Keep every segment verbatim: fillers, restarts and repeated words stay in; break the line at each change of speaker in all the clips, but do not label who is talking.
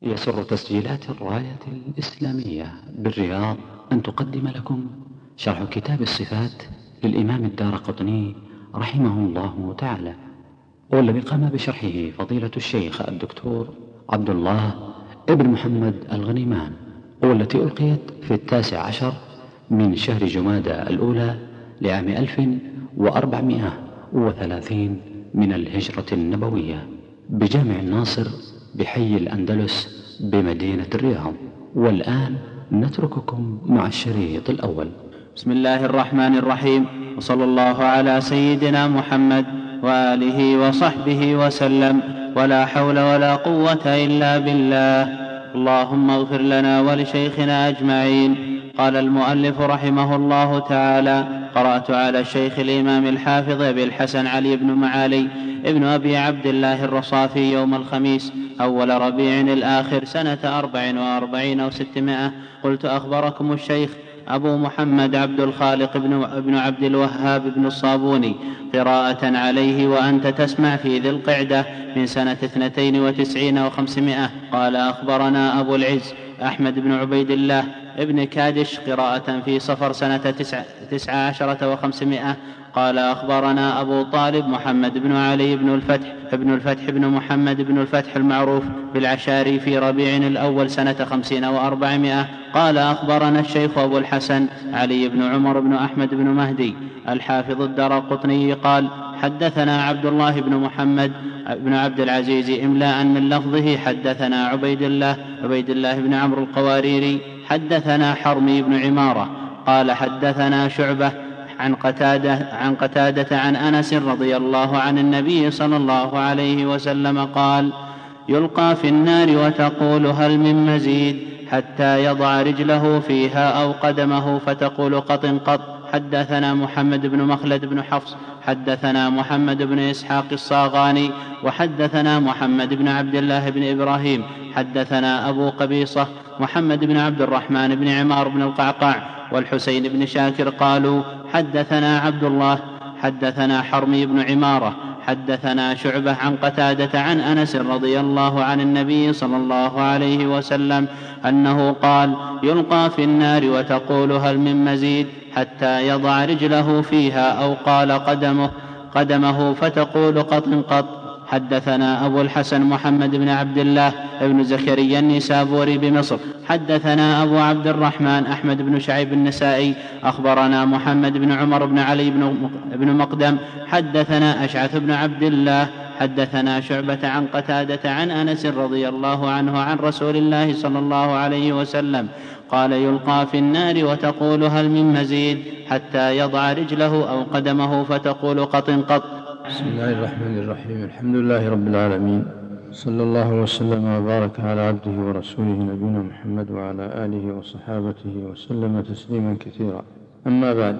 يسر تسجيلات الراية الإسلامية بالرياض أن تقدم لكم شرح كتاب الصفات للإمام الدارقطني رحمه الله تعالى، والذي قام بشرحه فضيلة الشيخ الدكتور عبد الله ابن محمد الغنيمان، والتي ألقيت في التاسع عشر من شهر جمادى الأولى لعام ألف وأربعمائة وثلاثين من الهجرة النبوية بجامع الناصر بحي الأندلس بمدينة الرياض. والآن نترككم مع الشريط الأول.
بسم الله الرحمن الرحيم، وصلى الله على سيدنا محمد وآله وصحبه وسلم، ولا حول ولا قوة إلا بالله. اللهم اغفر لنا ولشيخنا أجمعين. قال المؤلف رحمه الله تعالى: قرأت على الشيخ الإمام الحافظ أبي الحسن علي بن معالي ابن أبي عبد الله الرصافي يوم الخميس أول ربيع الآخر سنة أربع وأربعين وستمائة. قلت: أخبركم الشيخ أبو محمد عبد الخالق بن عبد الوهاب بن الصابوني قراءة عليه وأنت تسمع في ذي القعدة من سنة اثنتين وتسعين وخمسمائة. قال: أخبرنا أبو العز أحمد بن عبيد الله ابن كادش قراءة في صفر سنة تسع عشرة وخمسمائة. قال: أخبرنا أبو طالب محمد بن علي بن الفتح ابن الفتح بن محمد بن الفتح المعروف بالعشاري في ربيع الأول سنة خمسين وأربعمائة. قال: أخبرنا الشيخ أبو الحسن علي بن عمر بن أحمد بن مهدي الحافظ الدارقطني قال: حدثنا عبد الله بن محمد بن عبد العزيز إملاء من لفظه: حدثنا عبيد الله عبيد الله بن عمرو القواريري حدثنا حرمي بن عمارة قال: حدثنا شعبة عن قتادة عن قتادة عن أنس رضي الله عن النبي صلى الله عليه وسلم قال: يلقى في النار وتقول: هل من مزيد؟ حتى يضع رجله فيها أو قدمه فتقول: قط قط. حدثنا محمد بن مخلد بن حفص حدثنا محمد بن إسحاق الصاغاني وحدثنا محمد بن عبد الله بن إبراهيم حدثنا أبو قبيصة محمد بن عبد الرحمن بن عمار بن القعقاع والحسين بن شاكر قالوا: حدثنا عبد الله حدثنا حرمي بن عمارة حدثنا شعبة عن قتادة عن أنس رضي الله عن النبي صلى الله عليه وسلم أنه قال: يلقى في النار وتقول: هل من مزيد؟ حتى يضع رجله فيها أو قال قدمه قدمه فتقول: قط قط. حدثنا أبو الحسن محمد بن عبد الله بن زكريا النسابوري بمصر حدثنا أبو عبد الرحمن أحمد بن شعيب النسائي أخبرنا محمد بن عمر بن علي بن مقدم حدثنا أشعث بن عبد الله حدثنا شعبة عن قتادة عن أنس رضي الله عنه عن رسول الله صلى الله عليه وسلم قال: يلقى في النار وتقول: هل من مزيد؟ حتى يضع رجله أو قدمه فتقول: قط قط.
بسم الله الرحمن الرحيم. الحمد لله رب العالمين، صلى الله وسلم وبارك على عبده ورسوله نبينا محمد وعلى آله وصحابته وسلم تسليما كثيرا. أما بعد،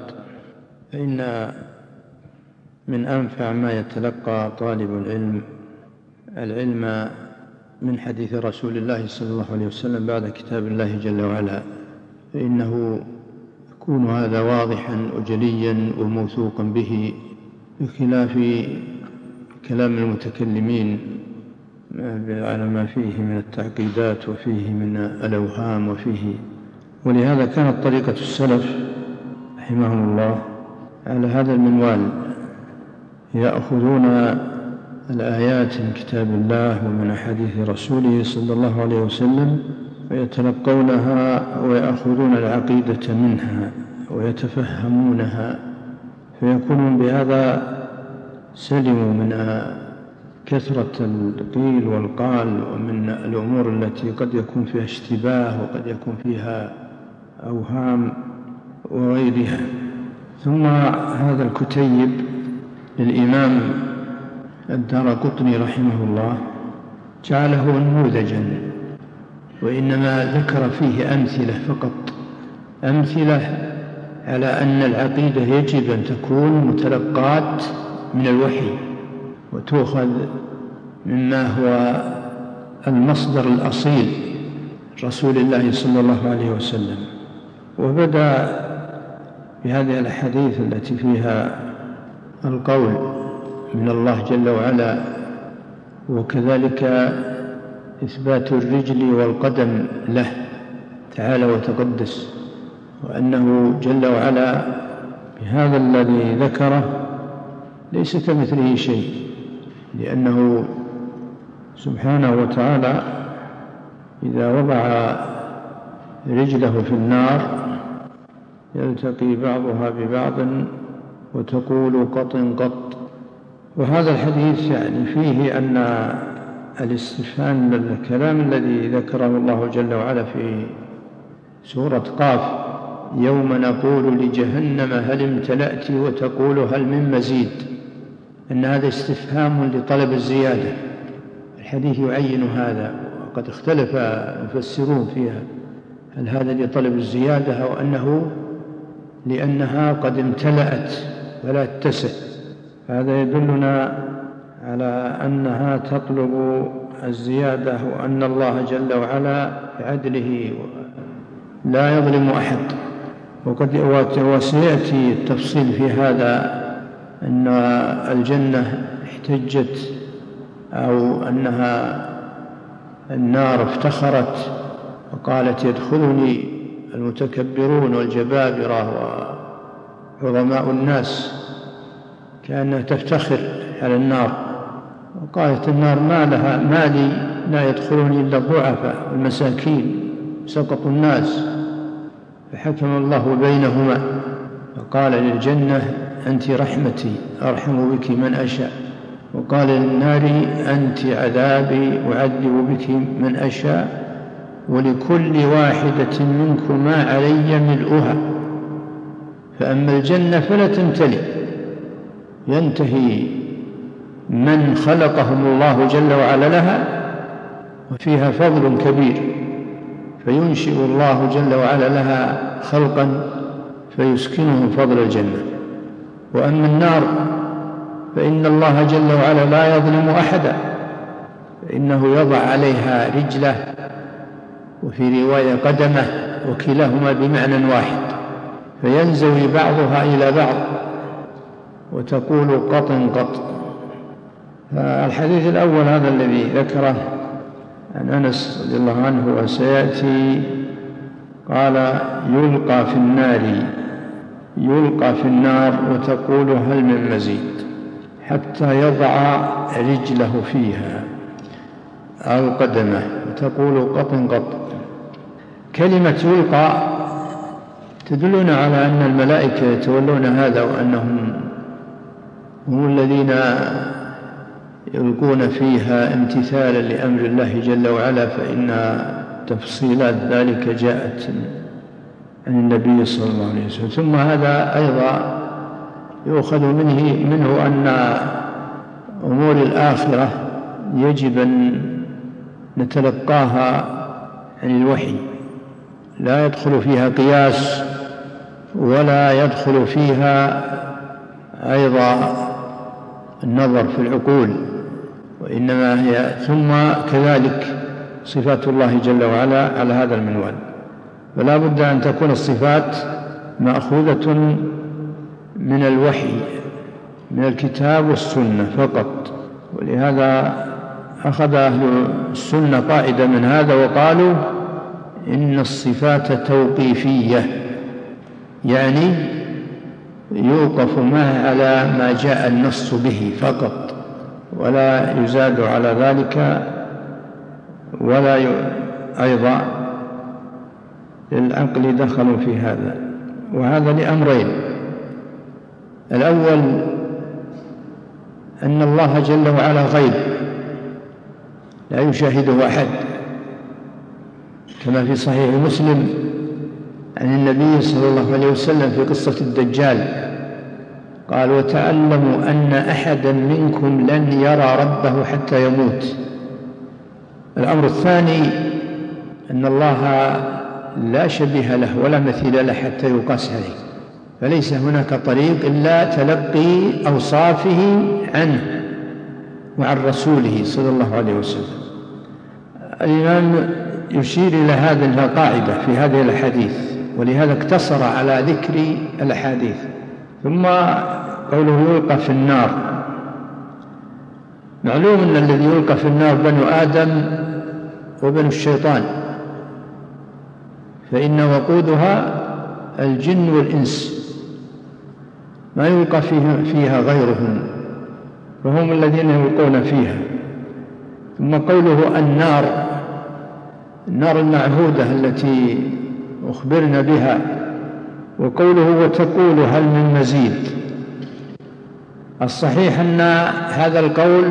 فإن من أنفع ما يتلقى طالب العلم العلم من حديث رسول الله صلى الله عليه وسلم بعد كتاب الله جل وعلا، فإنه يكون هذا واضحا وجليا وموثوقا به، بخلاف كلام المتكلمين على ما فيه من التعقيدات وفيه من الأوهام وفيه. ولهذا كانت طريقة السلف رحمهم الله على هذا المنوال، يأخذون الآيات من كتاب الله ومن أحاديث رسوله صلى الله عليه وسلم ويتلقونها ويأخذون العقيدة منها ويتفهمونها، فيكونون بهذا سلموا من كثرة القيل والقال ومن الأمور التي قد يكون فيها اشتباه وقد يكون فيها أوهام وغيرها. ثم هذا الكتيب للإمام الدارقطني رحمه الله جعله نموذجا، وإنما ذكر فيه أمثلة فقط، أمثلة على أن العقيدة يجب أن تكون متلقاة من الوحي وتؤخذ مما هو المصدر الأصيل رسول الله صلى الله عليه وسلم. وبدأ بهذه الأحاديث التي فيها القول من الله جل وعلا، وكذلك إثبات الرجل والقدم له تعالى وتقدس، وأنه جل وعلا بهذا الذي ذكره ليس كمثله شيء، لأنه سبحانه وتعالى إذا وضع رجله في النار يلتقي بعضها ببعض وتقول قط قط. وهذا الحديث يعني فيه أن الاستفهام الكلام الذي ذكره الله جل وعلا في سورة قاف يوم نقول لجهنم هل امتلأت وتقول هل من مزيد، أن هذا استفهام لطلب الزيادة. الحديث يعين هذا، وقد اختلف المفسرون فيها هل هذا لطلب الزيادة أو أنه لأنها قد امتلأت ولا تتسع. هذا يدلنا على أنها تطلب الزيادة، وأن الله جل وعلا بعدله لا يظلم أحد. وقد وسيأتي التفصيل في هذا، أن الجنة احتجت أو أنها النار افتخرت وقالت يدخلني المتكبرون والجبابرة وعظماء الناس، كأنها تفتخر على النار. وقالت النار ما لها ما لي لا يدخلني إلا الضعفاء والمساكين سقط الناس، فحكم الله بينهما وقال للجنة أنت رحمتي أرحم بك من أشاء، وقال للنار أنت عذابي أعذب بك من أشاء، ولكل واحدة منكما علي ملؤها. فأما الجنة فلا تمتلئ، ينتهي من خلقهم الله جل وعلا لها، وفيها فضل كبير، فينشئ الله جل وعلا لها خلقا فيسكنهم فضل الجنة. وأما النار فإن الله جل وعلا لا يظلم أحدا، فإنه يضع عليها رجله وفي رواية قدمه، وكلاهما بمعنى واحد، فينزوي بعضها إلى بعض وتقول قط قط. الحديث الأول هذا الذي ذكره عن أنس رضي الله عنه وسيأتي، قال يلقى في النار يلقى في النار وتقول هل من مزيد، حتى يضع رجله فيها أو قدمه وتقول قط قط. كلمة يلقى تدلنا على أن الملائكة يتولون هذا، وأنهم هم الذين يلقون فيها امتثالا لأمر الله جل وعلا، فإن تفصيلات ذلك جاءت عن النبي صلى الله عليه وسلم. ثم هذا أيضا يؤخذ منه, منه أن أمور الآخرة يجب أن نتلقاها عن الوحي، لا يدخل فيها قياس ولا يدخل فيها أيضا النظر في العقول، وإنما هي ثم كذلك صفات الله جل وعلا على هذا المنوال. فلا بد أن تكون الصفات مأخوذة من الوحي من الكتاب والسنة فقط. ولهذا أخذ أهل السنة قاعدة من هذا وقالوا إن الصفات توقيفية، يعني يوقف ما على ما جاء النص به فقط، ولا يزاد على ذلك، ولا ي... أيضا للعقل دخل في هذا. وهذا لأمرين: الأول أن الله جل وعلا غيب لا يشاهده أحد، كما في صحيح مسلم عن النبي صلى الله عليه وسلم في قصة الدجال قال: وتعلموا أن أحدا منكم لن يرى ربه حتى يموت. الأمر الثاني أن الله لا شبيه له ولا مثيل له حتى يقاس عليه، فليس هناك طريق إلا تلقي أوصافه عنه وعن رسوله صلى الله عليه وسلم. الإمام يشير إلى هذه القاعدة في هذه الحديث، ولهذا اقتصر على ذكر الأحاديث. ثم قوله يلقى في النار، معلوم أن الذي يلقى في النار بنو آدم وبنو الشيطان، فإن وقودها الجن والإنس ما يلقى فيها غيرهم، فهم الذين يلقون فيها. ثم قوله النار، النار المعهودة التي أخبرنا بها، وقوله وتقول هل من مزيد. الصحيح أن هذا القول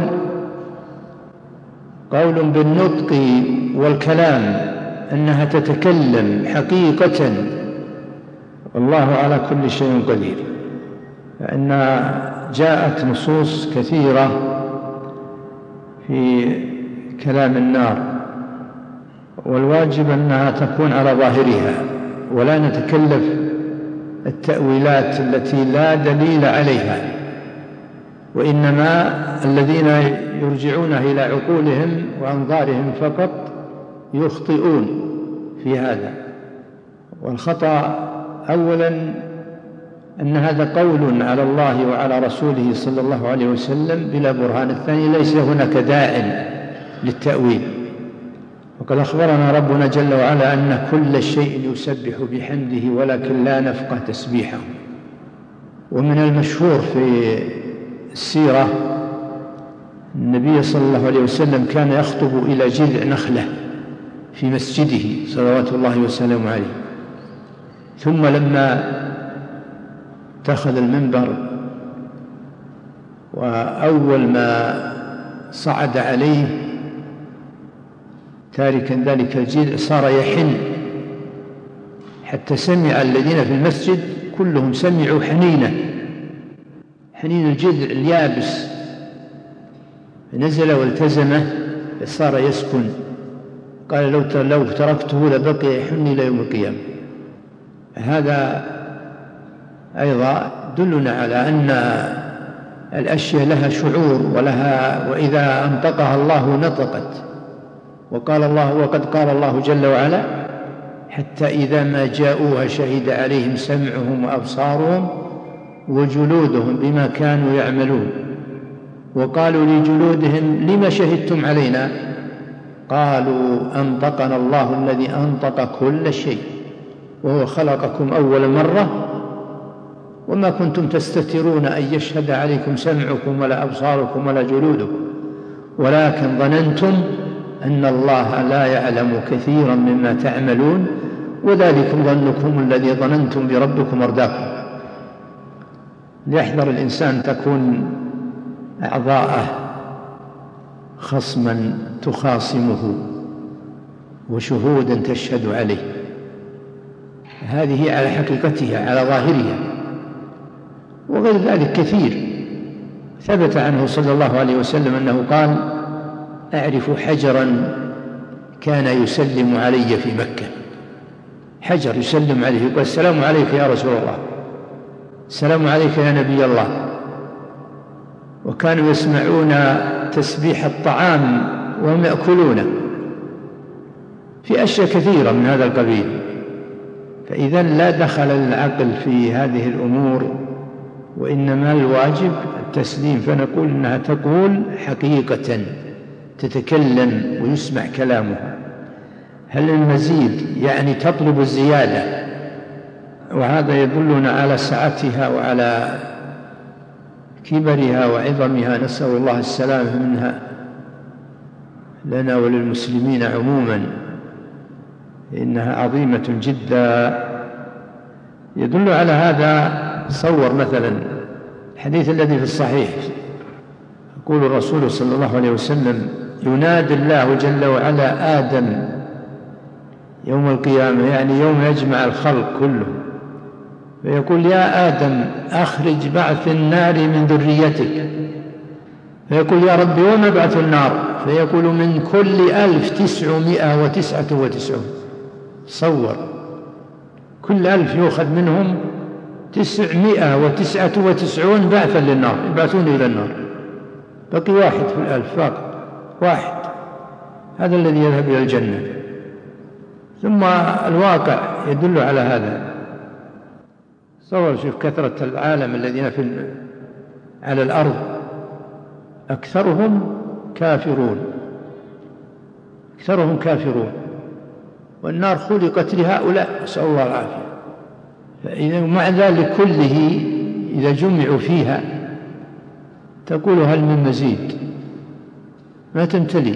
قول بالنطق والكلام، أنها تتكلم حقيقة، والله على كل شيء قدير، فإن جاءت نصوص كثيرة في كلام النار، والواجب أنها تكون على ظاهرها، ولا نتكلف التأويلات التي لا دليل عليها، وإنما الذين يرجعون إلى عقولهم وأنظارهم فقط يخطئون في هذا. والخطأ أولا أن هذا قول على الله وعلى رسوله صلى الله عليه وسلم بلا برهان. الثاني ليس هناك داع للتأويل، وقد أخبرنا ربنا جل وعلا أن كل شيء يسبح بحمده ولكن لا نفقه تسبيحه. ومن المشهور في السيرة النبي صلى الله عليه وسلم كان يخطب إلى جذع نخلة في مسجده صلوات الله وسلامه عليه، ثم لما اتخذ المنبر وأول ما صعد عليه تاركا ذلك الجذع صار يحن، حتى سمع الذين في المسجد كلهم سمعوا حنينه، حنين الجذع اليابس، فنزل والتزمه صار يسكن. قال لو لو تركته لبقي يحن إلى يوم القيامة. هذا أيضا دلنا على أن الأشياء لها شعور ولها، وإذا أنطقها الله نطقت. وقال الله وقد قال الله جل وعلا حتى إذا ما جاءوها شهد عليهم سمعهم وأبصارهم وجلودهم بما كانوا يعملون، وقالوا لجلودهم لما شهدتم علينا؟ قالوا أنطقنا الله الذي أنطق كل شيء وهو خلقكم أول مرة وما كنتم تستترون أن يشهد عليكم سمعكم ولا أبصاركم ولا جلودكم ولكن ظننتم أن الله لا يعلم كثيرا مما تعملون وذلكم ظنكم الذي ظننتم بربكم أرداكم. ليحذر الإنسان تكون أعضاءه خصما تخاصمه وشهودا تشهد عليه، هذه على حقيقتها على ظاهرها. وغير ذلك كثير ثبت عنه صلى الله عليه وسلم أنه قال أعرف حجرا كان يسلم علي في مكة، حجر يسلم عليه يقول السلام عليك يا رسول الله، السلام عليك يا نبي الله. وكانوا يسمعون تسبيح الطعام وهم يأكلونه في أشياء كثيرة من هذا القبيل. فإذا لا دخل للعقل في هذه الأمور، وإنما الواجب التسليم. فنقول إنها تقول حقيقة، تتكلم ويسمع كلامها. هل المزيد يعني تطلب الزيادة، وهذا يدلنا على سعتها وعلى كبرها وعظمها، نسأل الله السلامة منها لنا وللمسلمين عموما، إنها عظيمة جدا. يدل على هذا صور مثلا الحديث الذي في الصحيح يقول الرسول صلى الله عليه وسلم ينادي الله جل وعلا آدم يوم القيامة، يعني يوم يجمع الخلق كله، فيقول يا آدم أخرج بعث النار من ذريتك، فيقول يا رب وما بعث النار؟ فيقول من كل ألف تسعمائة وتسعة وتسعون. صور كل ألف يؤخذ منهم تسعمائة وتسعة وتسعون بعثا للنار، يبعثون إلى النار، بقي واحد في الألف فقط، واحد، هذا الذي يذهب إلى الجنة. ثم الواقع يدل على هذا. صور شوف كثرة العالم الذين في على الأرض أكثرهم كافرون، أكثرهم كافرون، والنار خلقت لهؤلاء، نسأل الله العافية. فإذا مع ذلك كله إذا جمعوا فيها تقول هل من مزيد؟ ما تمتلي.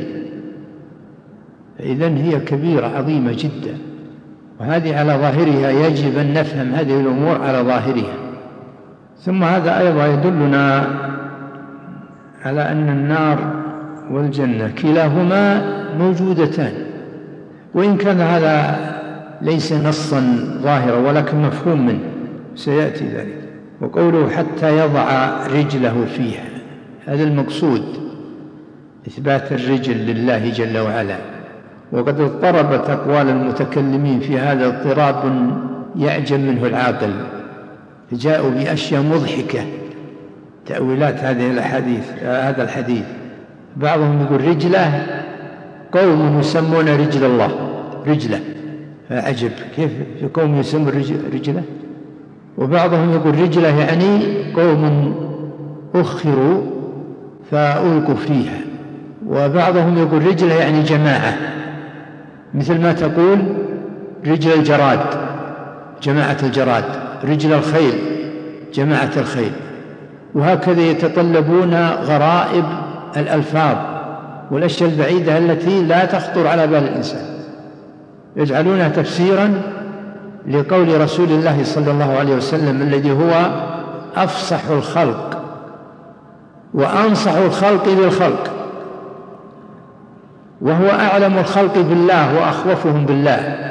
فإذن هي كبيرة عظيمة جدا، وهذه على ظاهرها يجب أن نفهم هذه الأمور على ظاهرها. ثم هذا أيضا يدلنا على أن النار والجنة كلاهما موجودتان، وإن كان هذا ليس نصا ظاهرا ولكن مفهوم منه سيأتي ذلك. وقوله حتى يضع رجله فيها، هذا المقصود إثبات الرجل لله جل وعلا. وقد اضطربت أقوال المتكلمين في هذا اضطراب يعجب منه العاقل، جاءوا بأشياء مضحكة تأويلات هذه الحديث هذا الحديث. بعضهم يقول رجله، قوم يسمون رجل الله رجله، فعجب كيف في قوم يسمون رجله. وبعضهم يقول رجله يعني قوم أخروا فألقوا فيها. وبعضهم يقول رجله يعني جماعة، مثل ما تقول رجل الجراد جماعة الجراد، رجل الخيل جماعة الخيل. وهكذا يتطلبون غرائب الألفاظ والأشياء البعيدة التي لا تخطر على بال الإنسان، يجعلونها تفسيرا لقول رسول الله صلى الله عليه وسلم الذي هو أفصح الخلق وأنصح الخلق بالخلق، وهو أعلم الخلق بالله وأخوفهم بالله.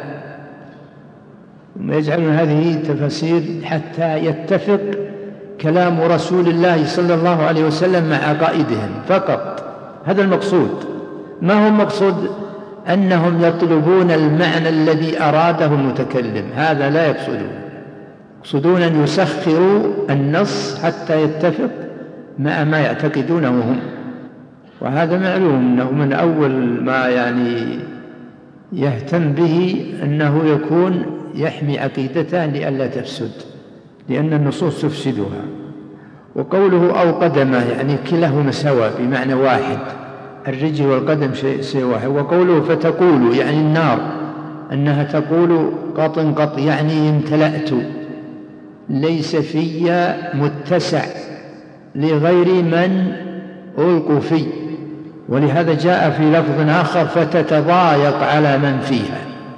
يجعلون هذه تفسير حتى يتفق كلام رسول الله صلى الله عليه وسلم مع عقائدهم فقط. هذا المقصود. ما هو المقصود؟ أنهم يطلبون المعنى الذي أراده المتكلم، هذا لا يقصدون. يقصدون أن يسخروا النص حتى يتفق مع ما يعتقدونه هم. وهذا معلوم أنه من أول ما يعني يهتم به أنه يكون يحمي عقيدته لئلا تفسد، لأن النصوص تفسدها. وقوله أو قدمه يعني كلاهما سوا بمعنى واحد، الرجل والقدم شيء واحد. وقوله فتقول يعني النار أنها تقول قط قط يعني امتلأت، ليس في متسع لغير من ألقوا في. ولهذا جاء في لفظ آخر فتتضايق على من فيها.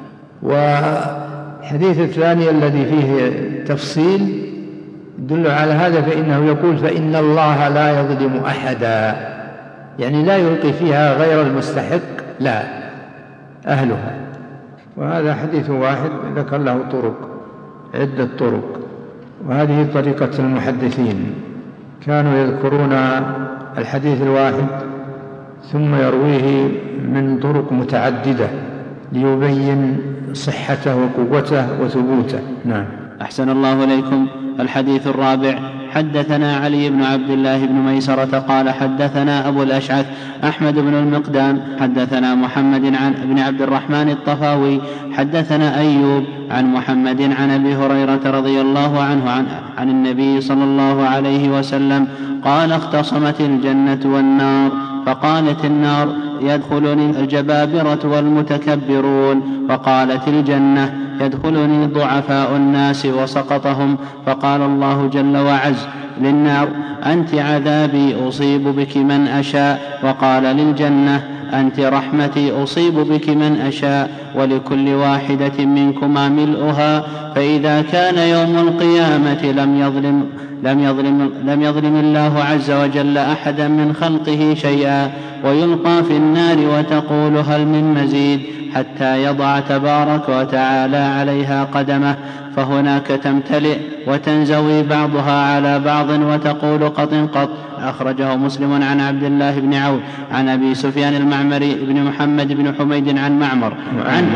والحديث الثاني الذي فيه تفصيل يدل على هذا، فإنه يقول فإن الله لا يظلم أحدا، يعني لا يلقي فيها غير المستحق، لا أهلها. وهذا حديث واحد ذكر له طرق عدة طرق، وهذه طريقة المحدثين، كانوا يذكرون الحديث الواحد ثم يرويه من طرق متعددة ليبين صحته وقوته وثبوته. نعم.
أحسن الله إليكم. الحديث الرابع: حدثنا علي بن عبد الله بن ميسرة قال حدثنا أبو الأشعث أحمد بن المقدام حدثنا محمد عن ابن عبد الرحمن الطفاوي حدثنا أيوب عن محمد عن أبي هريرة رضي الله عنه عن, عن النبي صلى الله عليه وسلم قال: اختصمت الجنة والنار، فقالت النار: يدخلني الجبابرة والمتكبرون، فقالت الجنة: يدخلني ضعفاء الناس وسقطهم، فقال الله جل وعز للنار: أنت عذابي أصيب بك من أشاء، وقال للجنة: أنت رحمتي أصيب بك من أشاء، ولكل واحدة منكما ملؤها، فإذا كان يوم القيامة لم يظلم لم يظلم لم يظلم الله عز وجل أحدا من خلقه شيئا، ويلقى في النار وتقول: هل من مزيد؟ حتى يضع تبارك وتعالى عليها قدمه، فهناك تمتلئ وتنزوي بعضها على بعض وتقول: قط قط. أخرجه مسلم عن عبد الله بن عون عن أبي سفيان المعمري بن محمد بن حميد عن معمر عن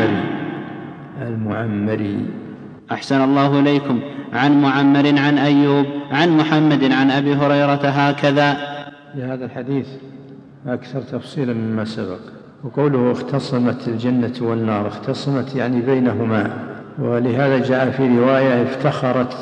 المعمري
أحسن الله إليكم عن معمر عن أيوب عن محمد عن أبي هريرة هكذا.
لهذا الحديث أكثر تفصيلا مما سبق. وقوله اختصمت الجنة والنار، اختصمت يعني بينهما، ولهذا جاء في رواية افتخرت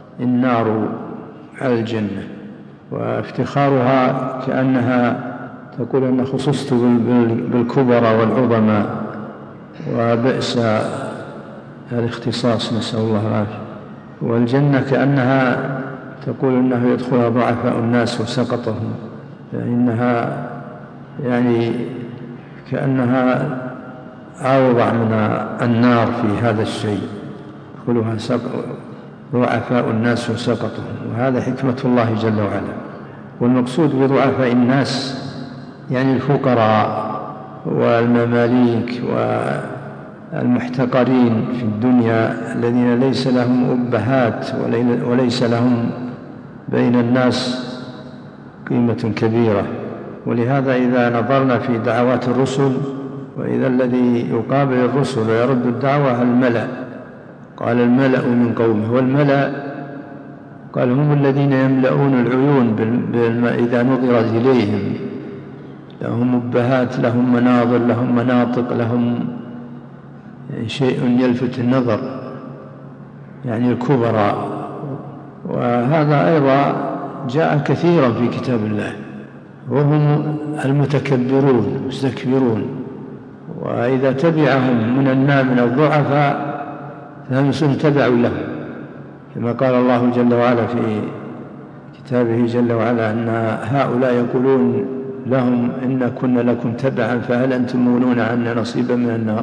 النار على الجنة، وافتخارها كأنها تقول أن خصصت بالكبرى والعظماء وبئس الاختصاص، نسأل الله العافية. والجنة كأنها تقول أنه يدخلها ضعفاء الناس وسقطهم، فإنها يعني كأنها أوضع من النار في هذا الشيء، يدخلها ضعفاء الناس وسقطهم، وهذا حكمة الله جل وعلا. والمقصود بضعفاء الناس يعني الفقراء والمماليك والمحتقرين في الدنيا الذين ليس لهم أبهات وليس لهم بين الناس قيمة كبيرة. ولهذا إذا نظرنا في دعوات الرسل، وإذا الذي يقابل الرسل ويرد الدعوة الملأ، قال الملأ من قومه، والملأ قال هم الذين يملؤون العيون بالماء إذا نظر إليهم، لهم أبهات، لهم مناظر، لهم مناطق، لهم شيء يلفت النظر، يعني الكبرى. وهذا أيضا جاء كثيرا في كتاب الله، وهم المتكبرون المستكبرون، وإذا تبعهم من الناس من الضعفاء فهم تبعوا لهم، كما قال الله جل وعلا في كتابه جل وعلا أن هؤلاء يقولون لهم إن كنا لكم تبعا فهل أنتم مغنون عنا نصيبا من النار.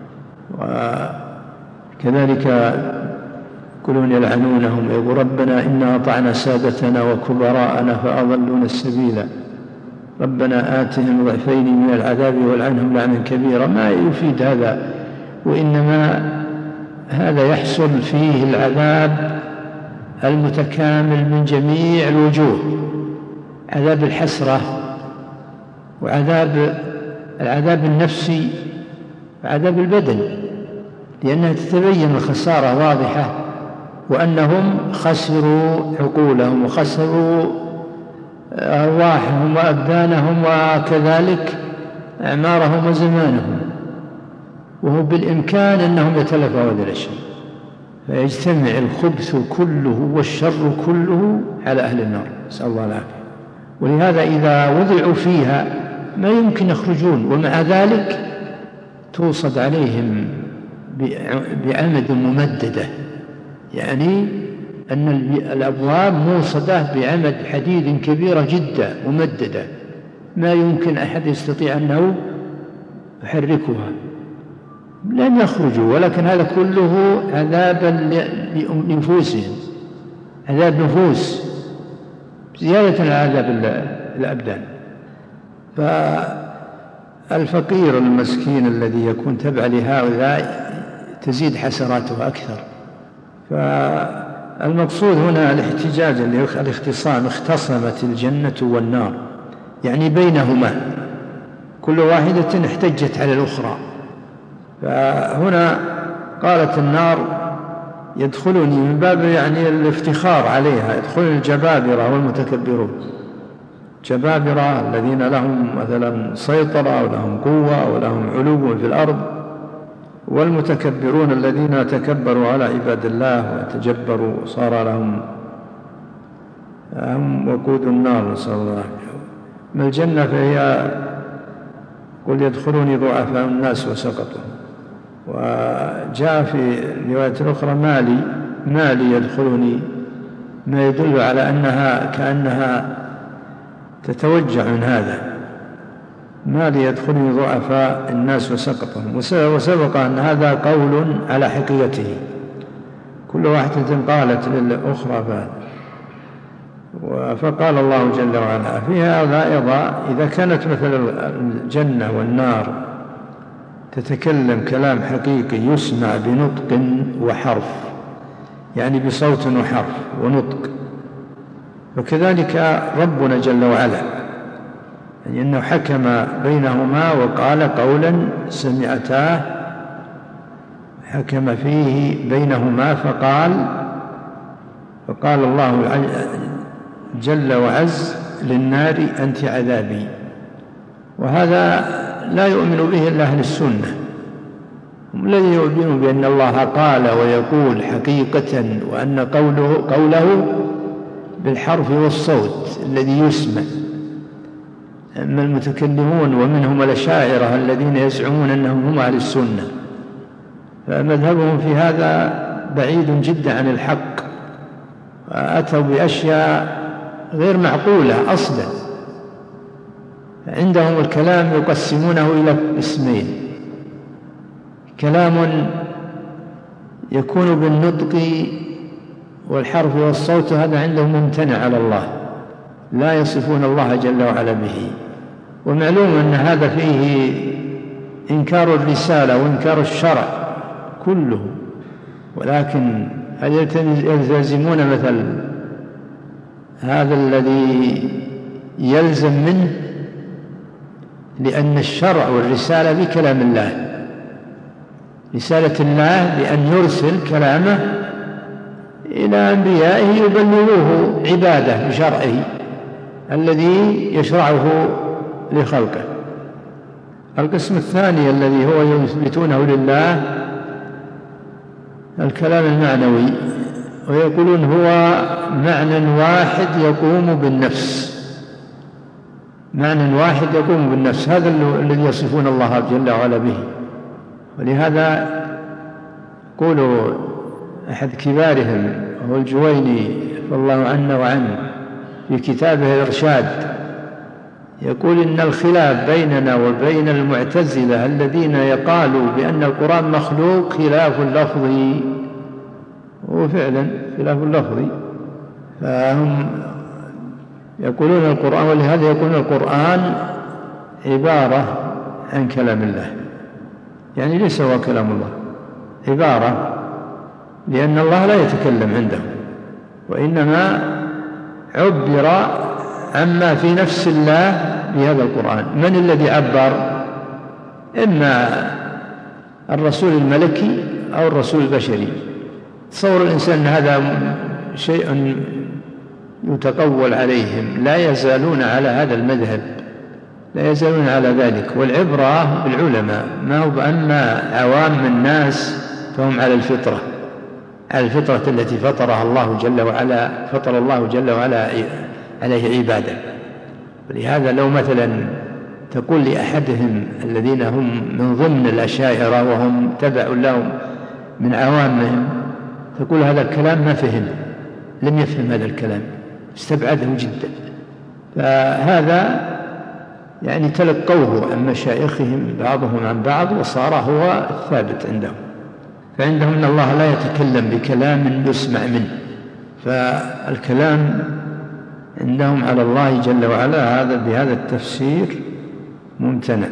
وكذلك يقولون يلعنونهم، يقول ربنا إنا أطعنا سادتنا وكبراءنا فأضلونا السبيل ربنا آتهم ضعفين من العذاب والعنهم لعنا كبيرا. ما يفيد هذا، وإنما هذا يحصل فيه العذاب المتكامل من جميع الوجوه، عذاب الحسرة وعذاب العذاب النفسي وعذاب البدن، لأنها تتبين الخسارة واضحة، وأنهم خسروا عقولهم وخسروا أرواحهم وأبدانهم وكذلك أعمارهم وزمانهم، وهو بالإمكان أنهم يتلفوا هذا الشيء، فيجتمع الخبث كله والشر كله على أهل النار، نسأل الله العافية. ولهذا إذا وضعوا فيها ما يمكن يخرجون، ومع ذلك توصد عليهم بعمد ممددة، يعني أن الأبواب موصدة بعمد حديد كبيرة جدا ممددة، ما يمكن أحد يستطيع أنه يحركها، لن يخرجوا. ولكن هذا كله عذابا لنفوسهم، عذاب نفوس زيادة على عذاب الأبدان. فالفقير المسكين الذي يكون تبع لهؤلاء تزيد حسراته أكثر. فالمقصود هنا الاحتجاج الاختصام، اختصمت الجنة والنار، يعني بينهما كل واحدة احتجت على الأخرى. فهنا قالت النار يدخلني من باب يعني الافتخار عليها، يدخل الجبابرة والمتكبرون، جبابرة الذين لهم مثلا سيطرة ولهم قوة أو لهم علو في الأرض، والمتكبرون الذين تكبروا على عباد الله وتجبروا وصار لهم هم وقود النار، نسأل الله. من الجنة فهي قل يدخلوني ضعفاء الناس وسقطوا. وجاء في رواية أخرى مالي مالي يدخلني، ما يدل على أنها كأنها تتوجع من هذا، مالي يدخلني ضعفاء الناس وسقطهم. وسبق أن هذا قول على حقيقته، كل واحدة قالت للأخرى فهذا. فقال الله جل وعلا في هذا أيضا إذا كانت مثل الجنة والنار تتكلم كلام حقيقي يسمع بنطق وحرف، يعني بصوت وحرف ونطق، وكذلك ربنا جل وعلا، يعني أنه حكم بينهما وقال قولا سمعتاه، حكم فيه بينهما فقال فقال الله جل وعز للنار أنت عذابي. وهذا لا يؤمن به إلا أهل السنة، هم الذين يؤمنون بأن الله قال ويقول حقيقة، وأن قوله, قوله بالحرف والصوت الذي يسمع. أما المتكلمون ومنهم الأشاعرة الذين يزعمون أنهم هم أهل السنة، فمذهبهم في هذا بعيد جدا عن الحق، وأتوا بأشياء غير معقولة أصلا. عندهم الكلام يقسمونه إلى قسمين: كلام يكون بالنطق والحرف والصوت، هذا عندهم ممتنع على الله، لا يصفون الله جل وعلا به، ومعلوم أن هذا فيه إنكار الرسالة وإنكار الشرع كله. ولكن هل يلتزمون مثل هذا الذي يلزم منه؟ لأن الشرع والرسالة بكلام الله، رسالة الله بأن يرسل كلامه إلى أنبيائه يبلغوه عباده بشرعه الذي يشرعه لخلقه. القسم الثاني الذي هو يثبتونه لله الكلام المعنوي، ويقولون هو معنى واحد يقوم بالنفس، معنى واحد يقوم بالنفس، هذا الذي يصفون الله جل وعلا به. ولهذا يقول أحد كبارهم هو الجويني رضي الله عنه وعنه في كتابه الإرشاد، يقول إن الخلاف بيننا وبين المعتزلة الذين يقالوا بأن القرآن مخلوق خلاف لفظي، وفعلا خلاف لفظي، فهم يقولون القرآن، ولهذا يقولون القرآن عبارة عن كلام الله، يعني ليس هو كلام الله، عبارة، لأن الله لا يتكلم عنده، وإنما عبر عما في نفس الله بهذا القرآن. من الذي عبر؟ إما الرسول الملكي أو الرسول البشري. تصور الإنسان أن هذا شيء يتقول عليهم، لا يزالون على هذا المذهب، لا يزالون على ذلك. والعبرة بالعلماء، ما هو بأما عوام الناس فهم على الفطرة، على الفطرة التي فطرها الله جل وعلا، فطر الله جل وعلا عليه عباده. ولهذا لو مثلا تقول لأحدهم الذين هم من ضمن الأشاعرة وهم تبع لهم من عوامهم، تقول هذا الكلام ما فهم، لم يفهم هذا الكلام، استبعده جدا. فهذا يعني تلقوه عن مشايخهم بعضهم عن بعض، وصار هو الثابت عندهم. فعندهم أن الله لا يتكلم بكلام يسمع منه، فالكلام عندهم على الله جل وعلا هذا بهذا التفسير ممتنع.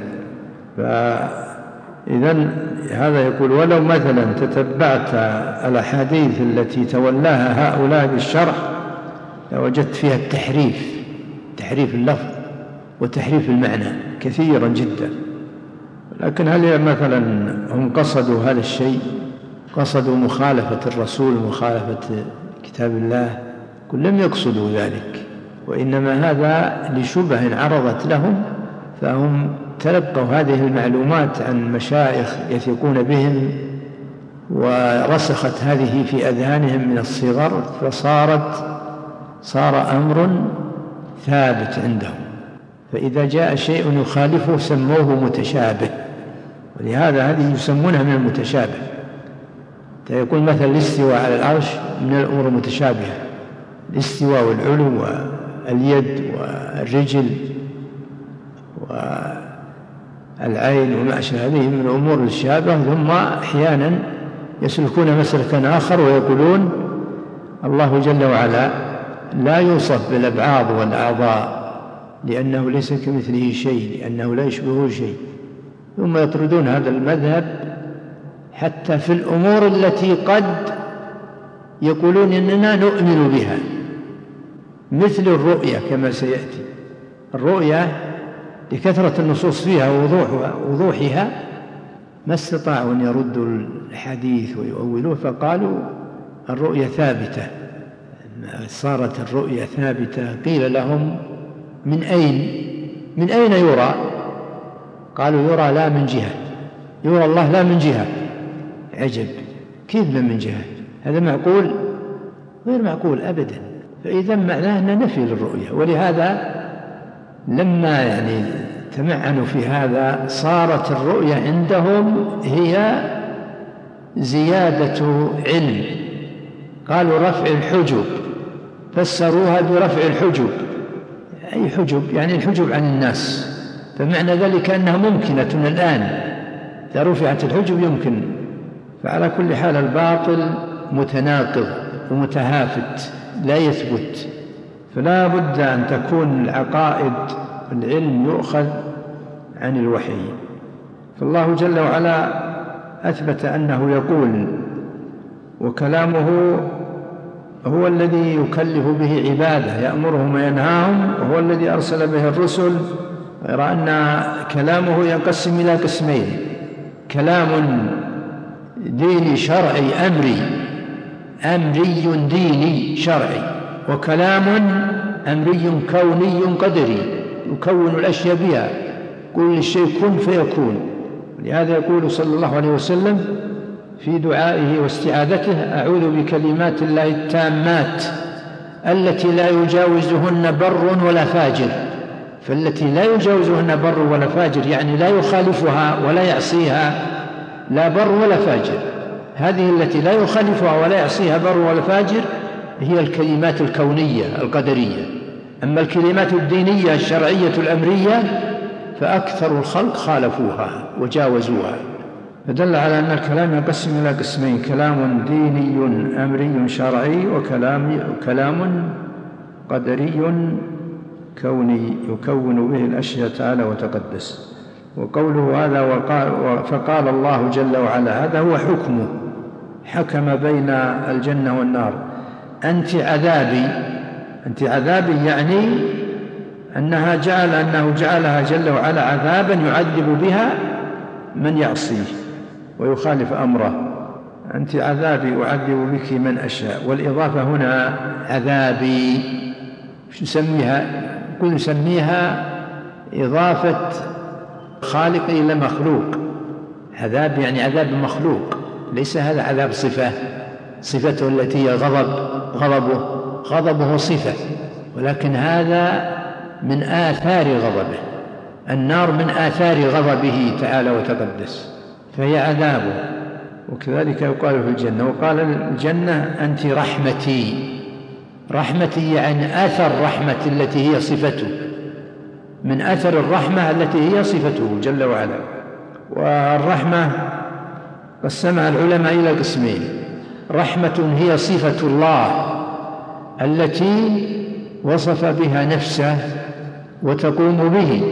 فإذا هذا يقول ولو مثلا تتبعت الأحاديث التي تولاها هؤلاء بالشرع لوجدت فيها التحريف، تحريف اللفظ وتحريف المعنى كثيرا جدا. لكن هل مثلا هم قصدوا هذا الشيء؟ قصدوا مخالفة الرسول ومخالفة كتاب الله؟ كل لم يقصدوا ذلك، وإنما هذا لشبه عرضت لهم، فهم تلقوا هذه المعلومات عن مشايخ يثقون بهم، ورسخت هذه في أذهانهم من الصغر، فصارت صار أمر ثابت عندهم. فإذا جاء شيء يخالفه سموه متشابه، ولهذا هذه يسمونها من المتشابه. يقول مثلا الاستواء على العرش من الأمور المتشابهة، الاستواء والعلو واليد والرجل والعين وما أشبه هذه من الأمور الشابهة. ثم أحيانا يسلكون مسلكا آخر ويقولون الله جل وعلا لا يوصف بالأبعاض والأعضاء لأنه ليس كمثله شيء، لأنه لا يشبهه شيء. ثم يطردون هذا المذهب حتى في الأمور التي قد يقولون إننا نؤمن بها، مثل الرؤية كما سيأتي. الرؤية لكثرة النصوص فيها ووضوحها, ووضوحها ما استطاعوا أن يردوا الحديث ويؤولوه، فقالوا الرؤية ثابتة. صارت الرؤية ثابتة قيل لهم من أين من أين يرى؟ قالوا يرى لا من جهة، يرى الله لا من جهة. عجب، كيف لا من جهة؟ هذا معقول؟ غير معقول أبدا. فإذا معناه أن نفي للرؤية. ولهذا لما يعني تمعنوا في هذا صارت الرؤية عندهم هي زيادة علم. قالوا رفع الحجب، فسروها برفع الحجب. أي حجب؟ يعني الحجب عن الناس، فمعنى ذلك أنها ممكنة الآن، إذا رفعت الحجب يمكن. فعلى كل حال الباطل متناقض ومتهافت لا يثبت، فلا بد أن تكون العقائد العلم يؤخذ عن الوحي. فالله جل وعلا أثبت أنه يقول، وكلامه هو الذي يكلف به عباده، يأمرهم وينهاهم، وهو الذي أرسل به الرسل، غير أن كلامه ينقسم إلى قسمين: كلام ديني شرعي أمري أمري ديني شرعي، وكلام أمري كوني قدري يكون الأشياء بها، كل شيء كن فيكون. لهذا يقول صلى الله عليه وسلم في دعائه واستعاذته: أعوذ بكلمات الله التامات التي لا يجاوزهن بر ولا فاجر. فالتي لا يجاوزهن بر ولا فاجر يعني لا يخالفها ولا يعصيها لا بر ولا فاجر، هذه التي لا يخالفها ولا يعصيها بر ولا فاجر هي الكلمات الكونية القدرية. أما الكلمات الدينية الشرعية الأمرية فأكثر الخلق خالفوها وجاوزوها، فدل على أن الكلام ينقسم إلى قسمين: كلام ديني أمري شرعي، وكلام كلام قدري كوني يكون به الأشياء تعالى وتقدس. وقوله هذا وقال فقال الله جل وعلا، هذا هو حكمه، حكم بين الجنة والنار. أنت عذابي، أنت عذابي يعني أنها جعل أنه جعلها جل وعلا عذابا يعذب بها من يعصيه ويخالف أمره. أنت عذابي أعذب بك من أشاء. والإضافة هنا عذابي شو نسميها؟ كل نسميها إضافة خالق إلى مخلوق. عذاب يعني عذاب مخلوق، ليس هذا عذاب صفة، صفته التي هي غضب، غضبه غضبه صفة، ولكن هذا من آثار غضبه. النار من آثار غضبه تعالى وتقدس، فهي عذابه. وكذلك يقال في الجنة، وقال الجنة أنت رحمتي. رحمتي يعني أثر رحمة التي هي صفته، من أثر الرحمة التي هي صفته جل وعلا. والرحمة قسمها العلماء إلى قسمين: رحمة هي صفة الله التي وصف بها نفسه وتقوم به،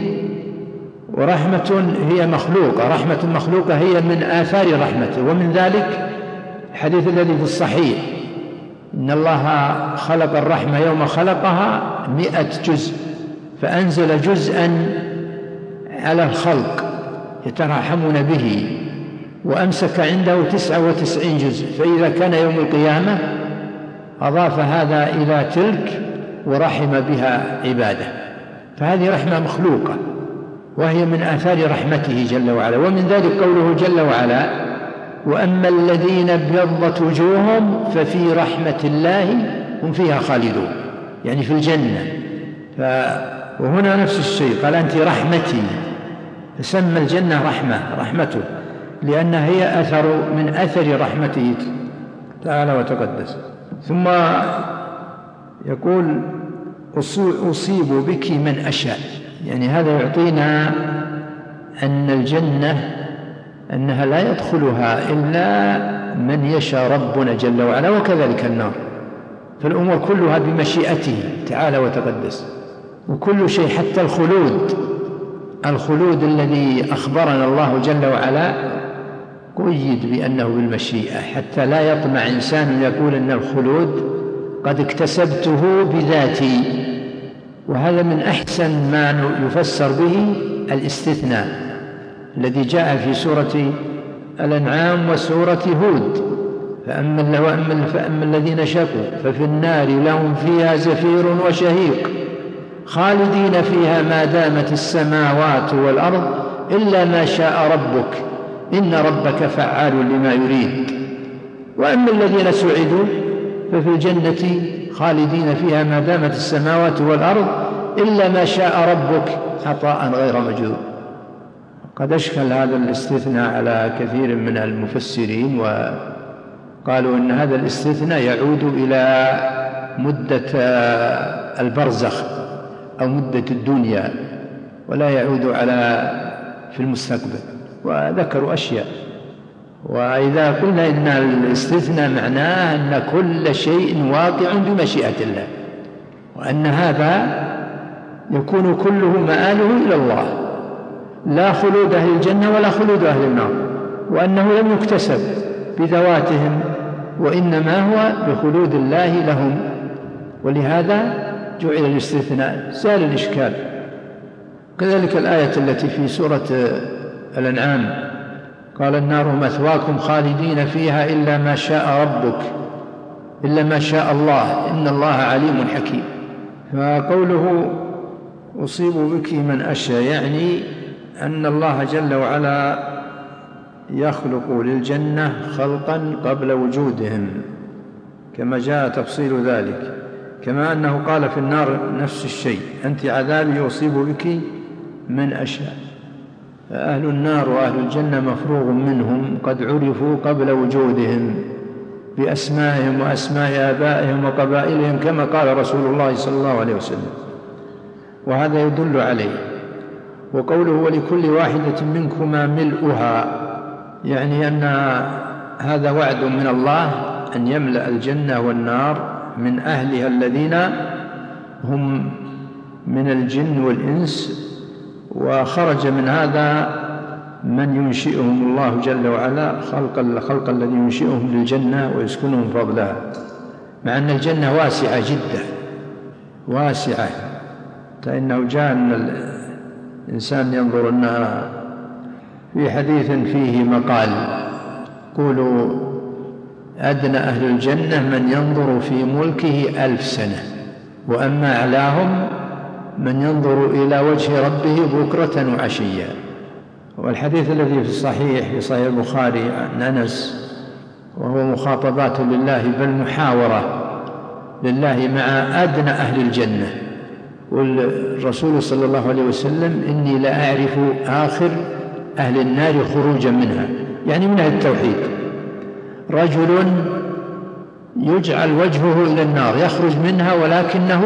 ورحمة هي مخلوقة. رحمة مخلوقة هي من آثار رحمته، ومن ذلك الحديث الذي في الصحيح: إن الله خلق الرحمة يوم خلقها مئة جزء، فأنزل جزءا على الخلق يتراحمون به، وأمسك عنده تسعة وتسعين جزء، فإذا كان يوم القيامة أضاف هذا إلى تلك ورحم بها عباده. فهذه رحمة مخلوقة وهي من آثار رحمته جل وعلا. ومن ذلك قوله جل وعلا: وأما الذين ابيضت وجوههم ففي رحمة الله هم فيها خالدون، يعني في الجنة. ف... وهنا نفس الشيء، قال أنت رحمتي، فسمى الجنة رحمة، رحمته، لأنها هي أثر من أثر رحمته تعالى وتقدس. ثم يقول: أصيب بك من أشاء، يعني هذا يعطينا أن الجنة أنها لا يدخلها إلا من يشاء ربنا جل وعلا، وكذلك النار. فالأمور كلها بمشيئته تعالى وتقدس، وكل شيء حتى الخلود، الخلود الذي أخبرنا الله جل وعلا قيد بأنه بالمشيئة، حتى لا يطمع إنسان يقول أن الخلود قد اكتسبته بذاتي. وهذا من أحسن ما يفسر به الاستثناء الذي جاء في سورة الأنعام وسورة هود: فأما, فأما الذين شكوا ففي النار لهم فيها زفير وشهيق خالدين فيها ما دامت السماوات والأرض إلا ما شاء ربك إن ربك فعال لما يريد. وأما الذين سعدوا ففي الجنة خالدين فيها ما دامت السماوات والأرض إلا ما شاء ربك عطاء غير مجذوب. قد أشكل هذا الاستثناء على كثير من المفسرين، وقالوا إن هذا الاستثناء يعود إلى مدة البرزخ أو مدة الدنيا، ولا يعود على في المستقبل، وذكروا أشياء. وإذا قلنا إن الاستثناء معناه أن كل شيء واقع بمشيئة الله، وأن هذا يكون كله مآله إلى الله، لا خلود أهل الجنة ولا خلود أهل النار، وأنه لم يكتسب بذواتهم، وإنما هو بخلود الله لهم، ولهذا جعل الاستثناء زال الإشكال. كذلك الآية التي في سورة الأنعام قال النار مثواكم خالدين فيها إلا ما شاء ربك إلا ما شاء الله إن الله عليم حكيم. فقوله أصيب بك من أشاء يعني أن الله جل وعلا يخلق للجنة خلقا قبل وجودهم، كما جاء تفصيل ذلك، كما أنه قال في النار نفس الشيء أنت عذابي أصيب بك من أشاء. فأهل النار وأهل الجنة مفروغ منهم، قد عرفوا قبل وجودهم بأسمائهم وأسماء آبائهم وقبائلهم، كما قال رسول الله صلى الله عليه وسلم، وهذا يدل عليه. وقوله ولكل واحدة منكما ملؤها، يعني أن هذا وعد من الله أن يملأ الجنة والنار من أهلها الذين هم من الجن والإنس، وخرج من هذا من ينشئهم الله جل وعلا خلق الخلق الذي ينشئهم للجنة ويسكنهم فضلها، مع أن الجنة واسعة جدا واسعة، فإنه جاء أن الإنسان ينظر أنها في حديث فيه مقال قولوا أدنى أهل الجنة من ينظر في ملكه ألف سنة، وأما أعلاهم من ينظر إلى وجه ربه بكرة وعشيا. والحديث الذي في الصحيح في صحيح البخاري عن أنس، وهو مخاطبات لله بل محاورة لله مع أدنى أهل الجنة، والرسول صلى الله عليه وسلم إني لا أعرف آخر أهل النار خروجا منها، يعني من أهل التوحيد، رجل يجعل وجهه إلى النار يخرج منها ولكنه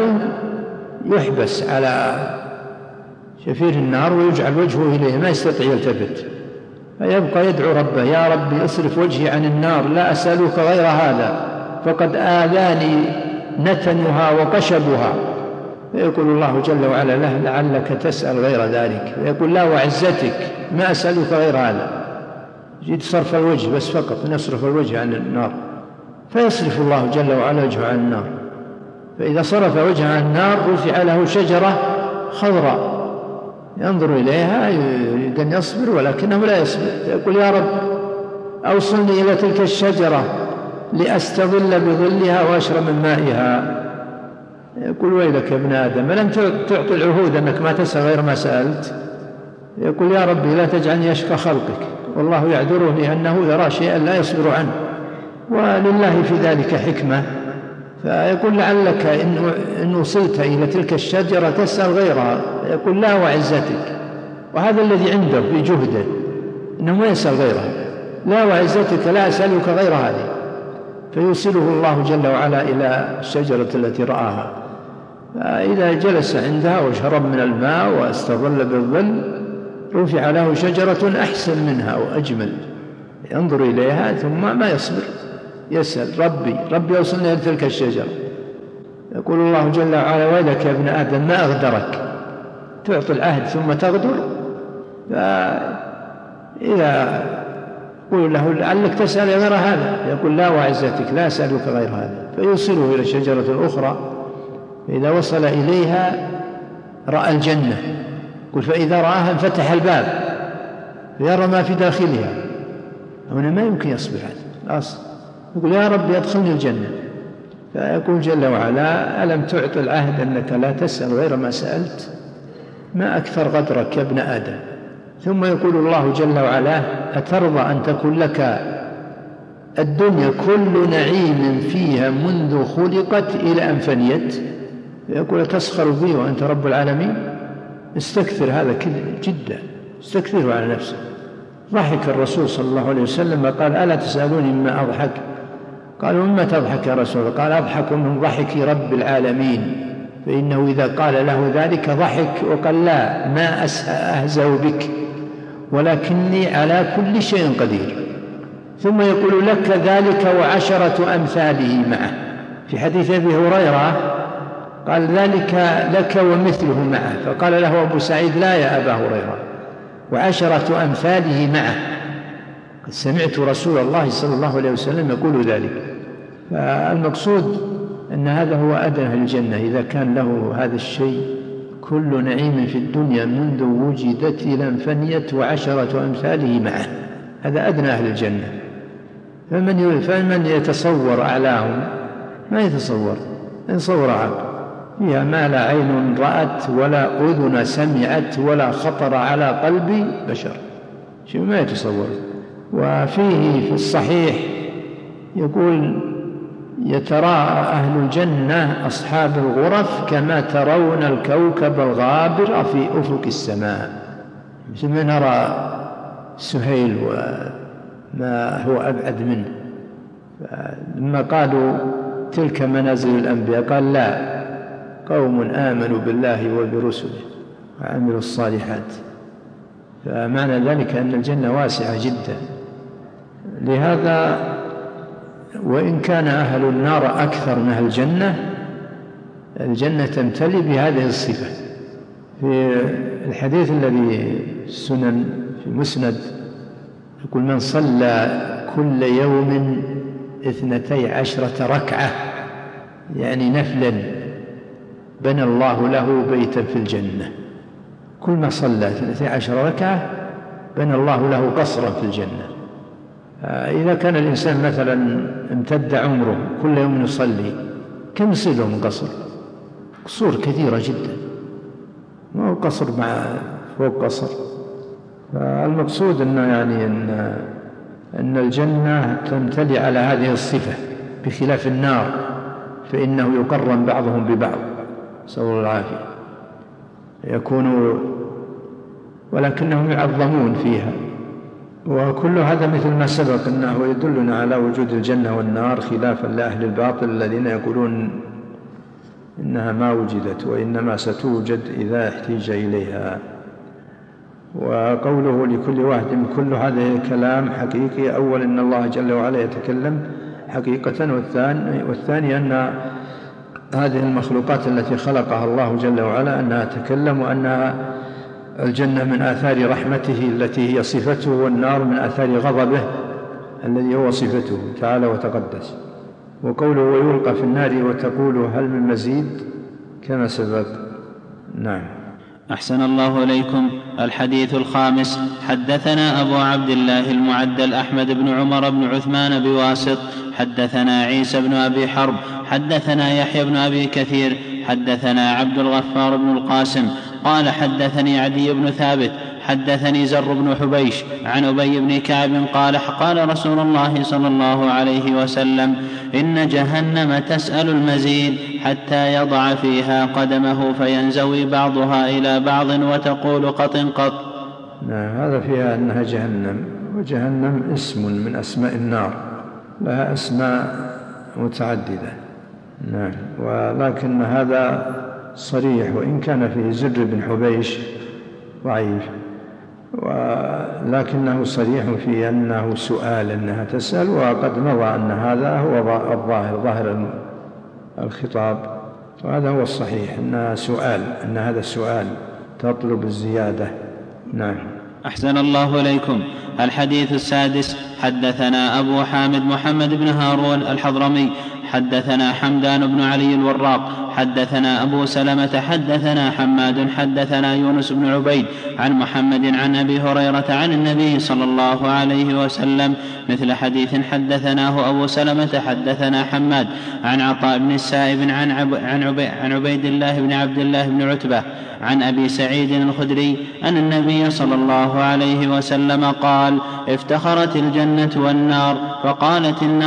يحبس على شفير النار ويجعل وجهه إليه ما يستطيع يلتفت، فيبقى يدعو ربه يا ربي اصرف وجهي عن النار لا أسألك غير هذا فقد آذاني نتنها وقشبها. فيقول الله جل وعلا له لعلك تسأل غير ذلك، فيقول لا وعزتك ما أسألك غير هذا، جيد صرف الوجه بس فقط نصرف الوجه عن النار، فيصرف الله جل وعلا وجهه عن النار. فإذا صرف وجهه عن النار رفع له شجرة خضراء ينظر إليها يريد أن يصبر ولكنه لا يصبر، يقول يا رب أوصلني إلى تلك الشجرة لأستظل بظلها وأشرب من مائها. يقول ويلك يا ابن آدم لم تعطي العهود أنك ما تسأل غير ما سألت. يقول يا ربي لا تجعلني أشقى خلقك، والله يعذرني أنه يرى شيئا لا يصبر عنه، ولله في ذلك حكمة. فيقول لعلك إن وصلت إلى تلك الشجرة تسأل غيرها، يقول لا وعزتك، وهذا الذي عنده في جهده إنه ما يسأل غيرها، لا وعزتك لا أسألك غير هذه، فيوصله الله جل وعلا إلى الشجرة التي رآها. فإذا جلس عندها وشرب من الماء واستظل بالظل رفع له شجرة أحسن منها وأجمل، ينظر إليها ثم ما يصبر يسأل ربي ربي أوصلني إلى تلك الشجرة. يقول الله جل وعلا ويلك يا ابن آدم ما أغدرك، تعطي العهد ثم تغدر. فإذا قل له لعلك تسأل غير هذا، يقول لا وعزتك لا أسألك غير هذا، فيوصله إلى الشجرة الأخرى. فإذا وصل إليها رأى الجنة، قل فإذا رآها انفتح الباب فيرى ما في داخلها، هنا ما يمكن يصبر هذا أصلا. يقول يا رب أدخلني الجنة، فيقول جل وعلا ألم تعط العهد أنك لا تسأل غير ما سألت، ما أكثر غدرك يا ابن آدم. ثم يقول الله جل وعلا أترضى أن تكون لك الدنيا كل نعيم فيها منذ خلقت إلى أن فنيت؟ يقول تسخر بي وأنت رب العالمين؟ استكثر هذا جدا، استكثره على نفسه. ضحك الرسول صلى الله عليه وسلم وقال ألا تسألوني مما أضحك؟ قالوا مما تضحك يا رسول الله؟ قال أضحك من ضحك رب العالمين، فإنه إذا قال له ذلك ضحك وقال لا ما أهزأ بك ولكني على كل شيء قدير. ثم يقول لك ذلك وعشرة أمثاله معه. في حديث أبي هريرة قال ذلك لك ومثله معه، فقال له أبو سعيد لا يا أبا هريرة، وعشرة أمثاله معه، قد سمعت رسول الله صلى الله عليه وسلم يقول ذلك. فالمقصود أن هذا هو أدنى الجنة، إذا كان له هذا الشيء كل نعيم في الدنيا منذ وجدت إلى فنيت وعشرة أمثاله معه، هذا أدنى أهل الجنة. فمن فمن يتصور أعلاهم ما يتصور، يتصور عقل فيها ما لا عين رأت ولا أذن سمعت ولا خطر على قلب بشر، شيء ما يتصور. وفيه في الصحيح يقول يتراءى أهل الجنة أصحاب الغرف كما ترون الكوكب الغابر في أفق السماء، مثل ما نرى سهيل وما هو أبعد منه. لما قالوا تلك منازل الأنبياء قال لا، قوم آمنوا بالله وبرسله وعملوا الصالحات. فمعنى ذلك أن الجنة واسعة جدا. لهذا وإن كان أهل النار أكثر من أهل الجنة، الجنة تمتلئ بهذه الصفة. في الحديث الذي سنن في مسند يقول من صلى كل يوم اثنتي عشرة ركعة يعني نفلا بنى الله له بيتا في الجنة. كل ما صلى اثنتي عشرة ركعة بنى الله له قصرا في الجنة. إذا كان الإنسان مثلا امتد عمره كل يوم يصلي كم يصير له من قصر؟ قصور كثيرة جدا، ما هو قصر مع فوق قصر. فالمقصود أنه يعني أن, أن الجنة تمتلئ على هذه الصفة، بخلاف النار فإنه يقرن بعضهم ببعض، نسأل الله العافية، يكونوا ولكنهم يعظمون فيها. وكل هذا مثل ما سبق أنه يدلنا على وجود الجنة والنار، خلافا لأهل الباطل الذين يقولون إنها ما وجدت وإنما ستوجد إذا احتيج إليها. وقوله لكل واحد من كل هذا الكلام حقيقي. أول أن الله جل وعلا يتكلم حقيقة، والثاني, والثاني أن هذه المخلوقات التي خلقها الله جل وعلا أنها تتكلم، وأنها الجنة من آثار رحمته التي هي صفته، والنار من آثار غضبه الذي هو صفته تعالى وتقدس. وقوله ويلقى في النار وتقول هل من مزيد كما سبق. نعم.
أحسن الله إليكم. الحديث الخامس. حدثنا أبو عبد الله المعدل أحمد بن عمر بن عثمان بواسط حدثنا عيسى بن أبي حرب حدثنا يحيى بن أبي كثير حدثنا عبد الغفار بن القاسم قال حدثني عدي بن ثابت حدثني زر بن حبيش عن أبي بن كعب قال قال رسول الله صلى الله عليه وسلم إن جهنم تسأل المزيد حتى يضع فيها قدمه فينزوي بعضها إلى بعض وتقول قط قط.
نعم، هذا فيها أنها جهنم، وجهنم اسم من أسماء النار، لها أسماء متعددة. نعم، ولكن هذا صريح، وإن كان فيه زر بن حبيش ضعيف، ولكنه صريح في أنه سؤال أنها تسأل، وقد مضى أن هذا هو الظاهر ظاهر الخطاب، وهذا هو الصحيح أنها سؤال، أن هذا السؤال تطلب الزيادة. نعم.
أحسن الله إليكم. الحديث السادس. حدثنا أبو حامد محمد بن هارون الحضرمي حدثنا حمدان بن علي الوراق حدثنا أبو سلمة حدثنا حماد حدثنا يونس بن عبيد عن محمد عن أبي هريرة عن النبي صلى الله عليه وسلم مثل حديث حدثناه أبو سلمة حدثنا حماد عن عطاء بن السائب عن, عب عن, عب عن عبيد الله بن عبد الله بن عتبة عن أبي سعيد الخدري أن النبي صلى الله عليه وسلم قال افتخرت الجنة والنار، فقالت النار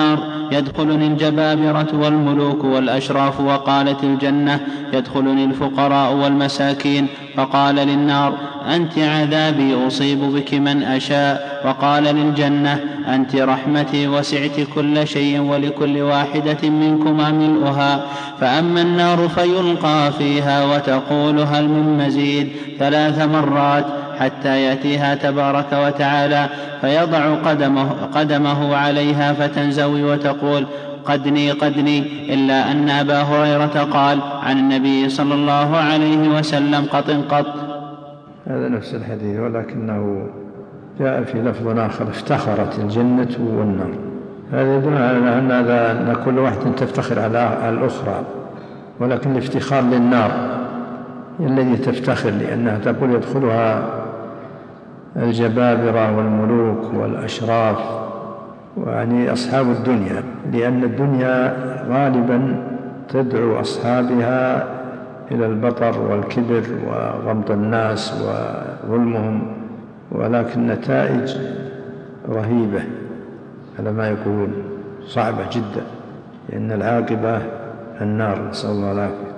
يدخلني الجبابرة والملوك والأشراف، وقالت الجنة يدخلني الفقراء والمساكين، فقال للنار أنت عذابي أصيب بك من أشاء، وقال للجنة أنت رحمتي وسعت كل شيء ولكل واحدة منكما ملؤها. فأما النار فيلقى فيها وتقول هل من مزيد ثلاث مرات حتى يأتيها تبارك وتعالى فيضع قدمه, قدمه عليها فتنزوي وتقول قدني قدني، إلا أن أبا هريرة قال عن النبي صلى الله عليه وسلم قط قط.
هذا نفس الحديث ولكنه جاء في لفظ آخر افتخرت الجنة والنار. هذا يدل على أن كل واحدة تفتخر على الأخرى، ولكن الافتخار للنار الذي تفتخر، لأنها تقول يدخلها الجبابرة والملوك والأشراف، يعني أصحاب الدنيا، لأن الدنيا غالبا تدعو أصحابها إلى البطر والكبر وغمط الناس وظلمهم، ولكن نتائج رهيبة على ما يقولون، صعبة جدا، لأن العاقبة النار، نسأل الله العافية.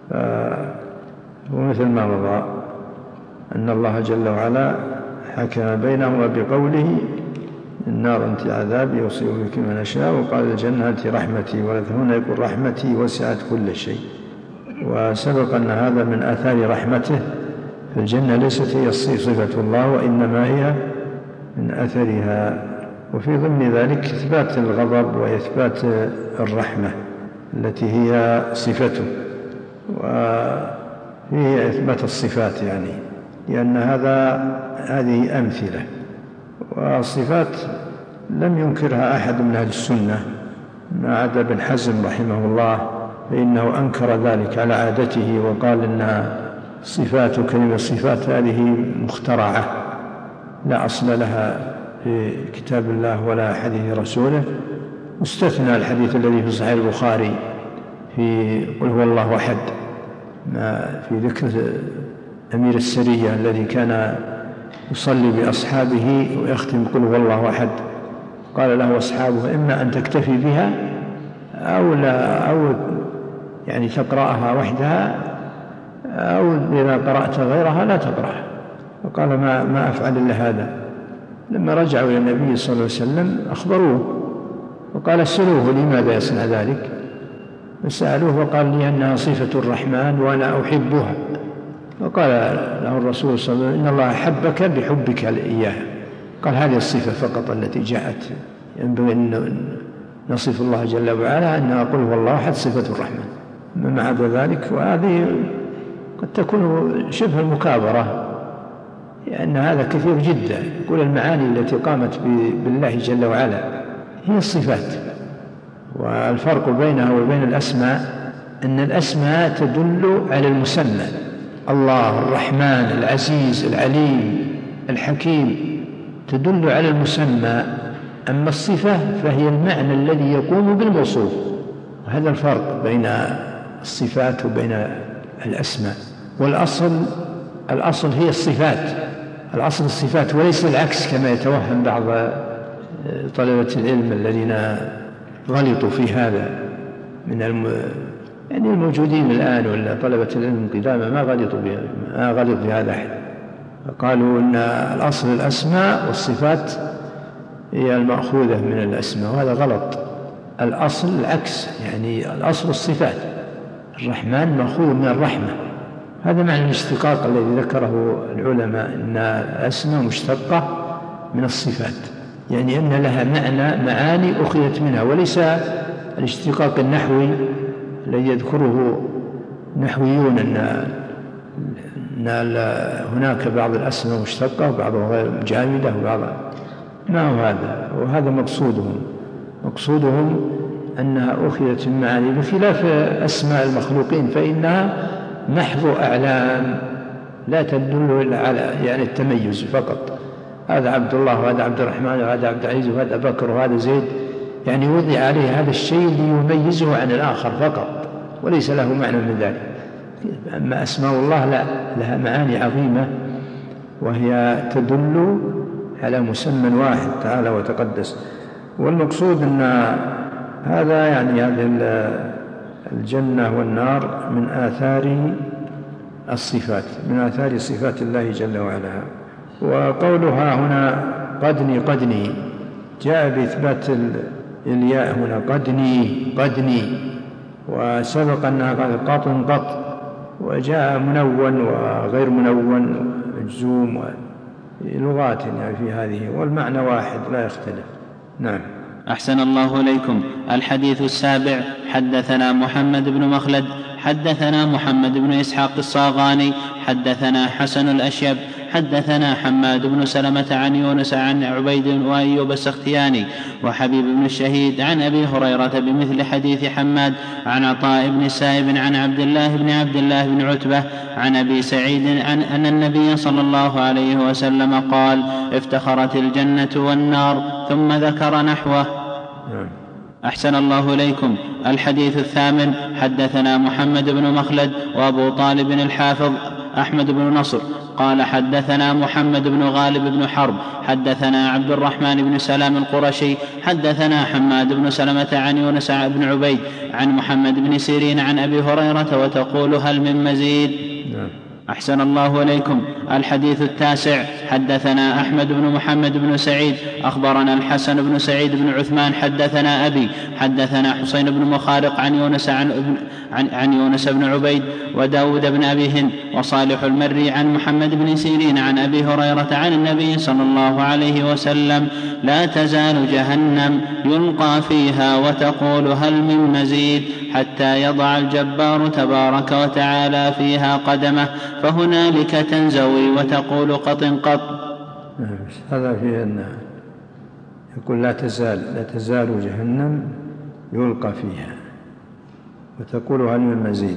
ومثل ما مضى أن الله جل وعلا حكم بينهما بقوله النار أنت عذابي أصيب بك من أشاء، وقال الجنة أنت رحمتي، وهنا يقول رحمتي وسعت كل شيء. وسبق أن هذا من آثار رحمته، فالجنة ليست هي صفة الله وإنما هي من أثرها. وفي ضمن ذلك إثبات الغضب وإثبات الرحمة التي هي صفته، وفيه إثبات الصفات، يعني لأن هذا هذه أمثلة، والصفات لم ينكرها أحد من أهل السنة ما عدا ابن حزم رحمه الله، فإنه أنكر ذلك على عادته وقال إن صفات كلمة صفات هذه مخترعة لا أصل لها في كتاب الله ولا حديث رسوله، واستثنى الحديث الذي في صحيح البخاري في قل هو الله أحد، ما في ذكر أمير السرية الذي كان يصلي بأصحابه ويختم قل هو الله أحد، قال له أصحابه إما أن تكتفي بها أو لا، أو يعني تقرأها وحدها، أو إذا قرأت غيرها لا تقرأها. وقال ما, ما أفعل إلا هذا. لما رجعوا إلى النبي صلى الله عليه وسلم أخبروه، وقال اسألوه لماذا يصنع ذلك، فسألوه وقال لي أنها صفة الرحمن وأنا أحبها. وقال له الرسول صلى الله عليه وسلم إن الله حبك بحبك إياها. قال هذه الصفة فقط التي جاءت، ينبغي أن نصف الله جل وعلا أنها قل هو الله أحد صفة الرحمن، ما عدا ذلك. وهذه قد تكون شبه المكابرة، لأن هذا كثير جدا. يقول المعاني التي قامت بالله جل وعلا هي الصفات، والفرق بينها وبين الأسماء أن الأسماء تدل على المسمى، الله الرحمن العزيز العليم الحكيم تدل على المسمى، أما الصفة فهي المعنى الذي يقوم بالموصوف. وهذا الفرق بين الصفات وبين الأسماء. والأصل الأصل هي الصفات، الأصل الصفات وليس العكس كما يتوهم بعض طلبة العلم الذين غلطوا في هذا من الم... يعني الموجودين الآن ولا طلبة العلم قدامى ما غلطوا ما غلط بهذا أحد. قالوا أن الأصل الأسماء والصفات هي المأخوذة من الأسماء، وهذا غلط. الأصل العكس، يعني الأصل الصفات، الرحمن مأخوذ من الرحمة. هذا معنى الاشتقاق الذي ذكره العلماء، أن الأسماء مشتقة من الصفات، يعني أن لها معنى معاني أخذت منها، وليس الاشتقاق النحوي الذي يذكره نحويون أن هناك بعض الأسماء مشتقة وبعضها غير جامدة وبعضها، ما هو هذا. وهذا مقصودهم مقصودهم أنها أخذت من معاني، بخلاف أسماء المخلوقين فإنها محض أعلام لا تدل إلا على يعني التميز فقط، هذا عبد الله وهذا عبد الرحمن وهذا عبد العزيز وهذا بكر وهذا زيد، يعني وضع عليه هذا الشيء ليميزه عن الآخر فقط، وليس له معنى من ذلك. أما أسماء الله لا، لها معاني عظيمة، وهي تدل على مسمى واحد تعالى وتقدس. والمقصود أن هذا يعني هذه الجنة والنار من آثار الصفات، من آثار صفات الله جل وعلا. وقولها هنا قدني قدني جاء بإثبات الياء هنا قدني قدني، وسبق أنها قالت قط قط، وجاء منون وغير منون مجزوم لغات يعني في هذه، والمعنى واحد لا يختلف. نعم.
أحسن الله إليكم. الحديث السابع: حدثنا محمد بن مخلد حدثنا محمد بن إسحاق الصاغاني حدثنا حسن الأشيب حدثنا حماد بن سلمة عن يونس عن عبيد وأيوب السختياني وحبيب بن الشهيد عن أبي هريرة بمثل حديث حماد عن عطاء بن السائب عن عبد الله بن عبد الله بن عتبة عن أبي سعيد عن أن النبي صلى الله عليه وسلم قال: افتخرت الجنة والنار، ثم ذكر نحوه. أحسن الله إليكم. الحديث الثامن: حدثنا محمد بن مخلد وأبو طالب الحافظ أحمد بن نصر قال حدثنا محمد بن غالب بن حرب حدثنا عبد الرحمن بن سلام القرشي حدثنا حماد بن سلمة عن يونس بن عبيد عن محمد بن سيرين عن أبي هريرة وتقول: هل من مزيد؟ أحسن الله إليكم. الحديث التاسع: حدثنا أحمد بن محمد بن سعيد أخبرنا الحسن بن سعيد بن عثمان حدثنا أبي حدثنا حسين بن مخارق عن يونس عن, عن, عن يونس بن عبيد وداود بن أبي هند وصالح المري عن محمد بن سيرين عن أبي هريرة عن النبي صلى الله عليه وسلم: لا تزال جهنم يلقى فيها وتقول: هل من مزيد؟ حتى يضع الجبار تبارك وتعالى فيها قدمه، فهنالك تنزوي وتقول: قط قط.
هذا فيه أن يقول لا تزال لا تزال جهنم يلقى فيها وتقول: هل من مزيد؟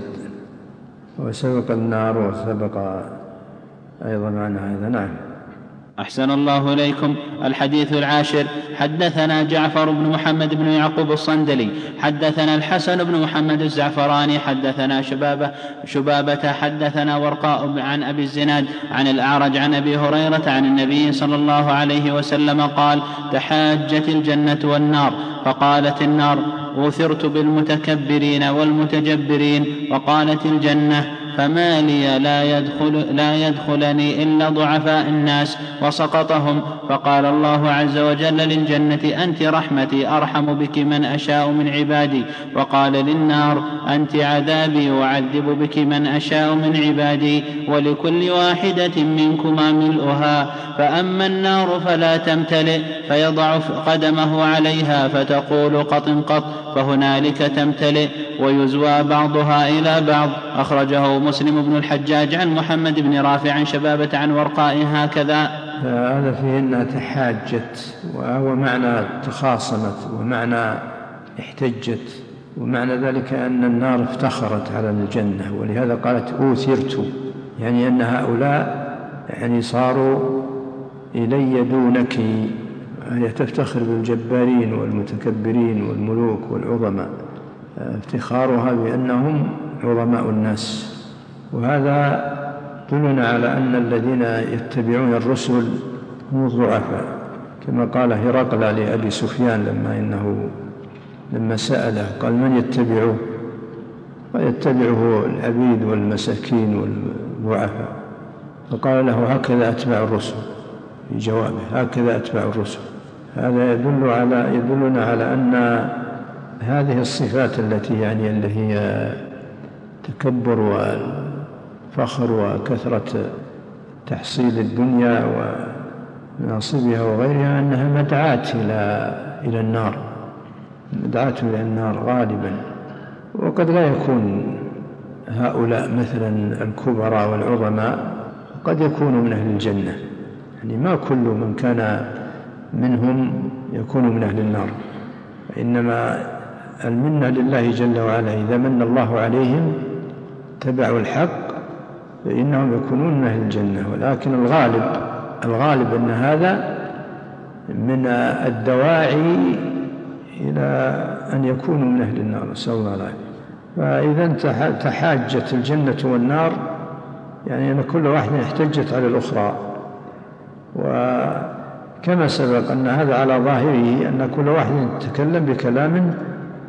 وسبق النار وسبق أيضا معنى هذا. نعم.
أحسن الله إليكم. الحديث العاشر: حدثنا جعفر بن محمد بن يعقوب الصندلي حدثنا الحسن بن محمد الزعفراني حدثنا شبابة, شبابة حدثنا ورقاء عن أبي الزناد عن الأعرج عن أبي هريرة عن النبي صلى الله عليه وسلم قال: تحاجت الجنة والنار، فقالت النار: أوثرت بالمتكبرين والمتجبرين، وقالت الجنة: فما لي لا, يدخل لا يدخلني إلا ضعفاء الناس وسقطهم. فقال الله عز وجل للجنة: أنت رحمتي أرحم بك من أشاء من عبادي. وقال للنار: أنت عذابي أعذب بك من أشاء من عبادي، ولكل واحدة منكما ملؤها. فأما النار فلا تمتلئ، فيضع قدمه عليها فتقول: قط قط، فهنالك تمتلئ ويزوى بعضها إلى بعض. أخرجه مسلم بن الحجاج عن محمد بن رافع عن شبابة عن ورقاء هكذا.
هذا فيه أنها تحاجت، وهو معنى تخاصمت، ومعنى احتجت، ومعنى ذلك أن النار افتخرت على الجنة، ولهذا قالت: أوثرت، يعني أن هؤلاء يعني صاروا إلي دونك، هي تفتخر بالجبارين والمتكبرين والملوك والعظماء، افتخارها بأنهم عظماء الناس. وهذا يدلنا على أن الذين يتبعون الرسل هم الضعفاء، كما قال هرقل لأبي سفيان لما إنه لما سأله قال: من يتبعه؟ ويتبعه العبيد والمساكين والضعفاء. فقال له: هكذا أتبع الرسل، في جوابه: هكذا أتبع الرسل. هذا يدل على يدلنا على أن هذه الصفات التي يعني اللي هي تكبر والفخر وكثرة تحصيل الدنيا وناصبها وغيرها، أنها مدعاة إلى إلى النار، مدعاة إلى النار غالبا. وقد لا يكون هؤلاء مثلا الكبراء والعظماء، قد يكونوا من أهل الجنة، يعني ما كل من كان منهم يكون من أهل النار، إنما المنة لله جل وعلا. إذا من الله عليهم تبعوا الحق فإنهم يكونون من أهل الجنة. ولكن الغالب الغالب أن هذا من الدواعي إلى أن يكونوا من أهل النار، نسأل الله العافية. فإذا تحاجت الجنة والنار، يعني أن كل واحدة احتجت على الأخرى. وكما سبق أن هذا على ظاهره أن كل واحد يتكلم بكلام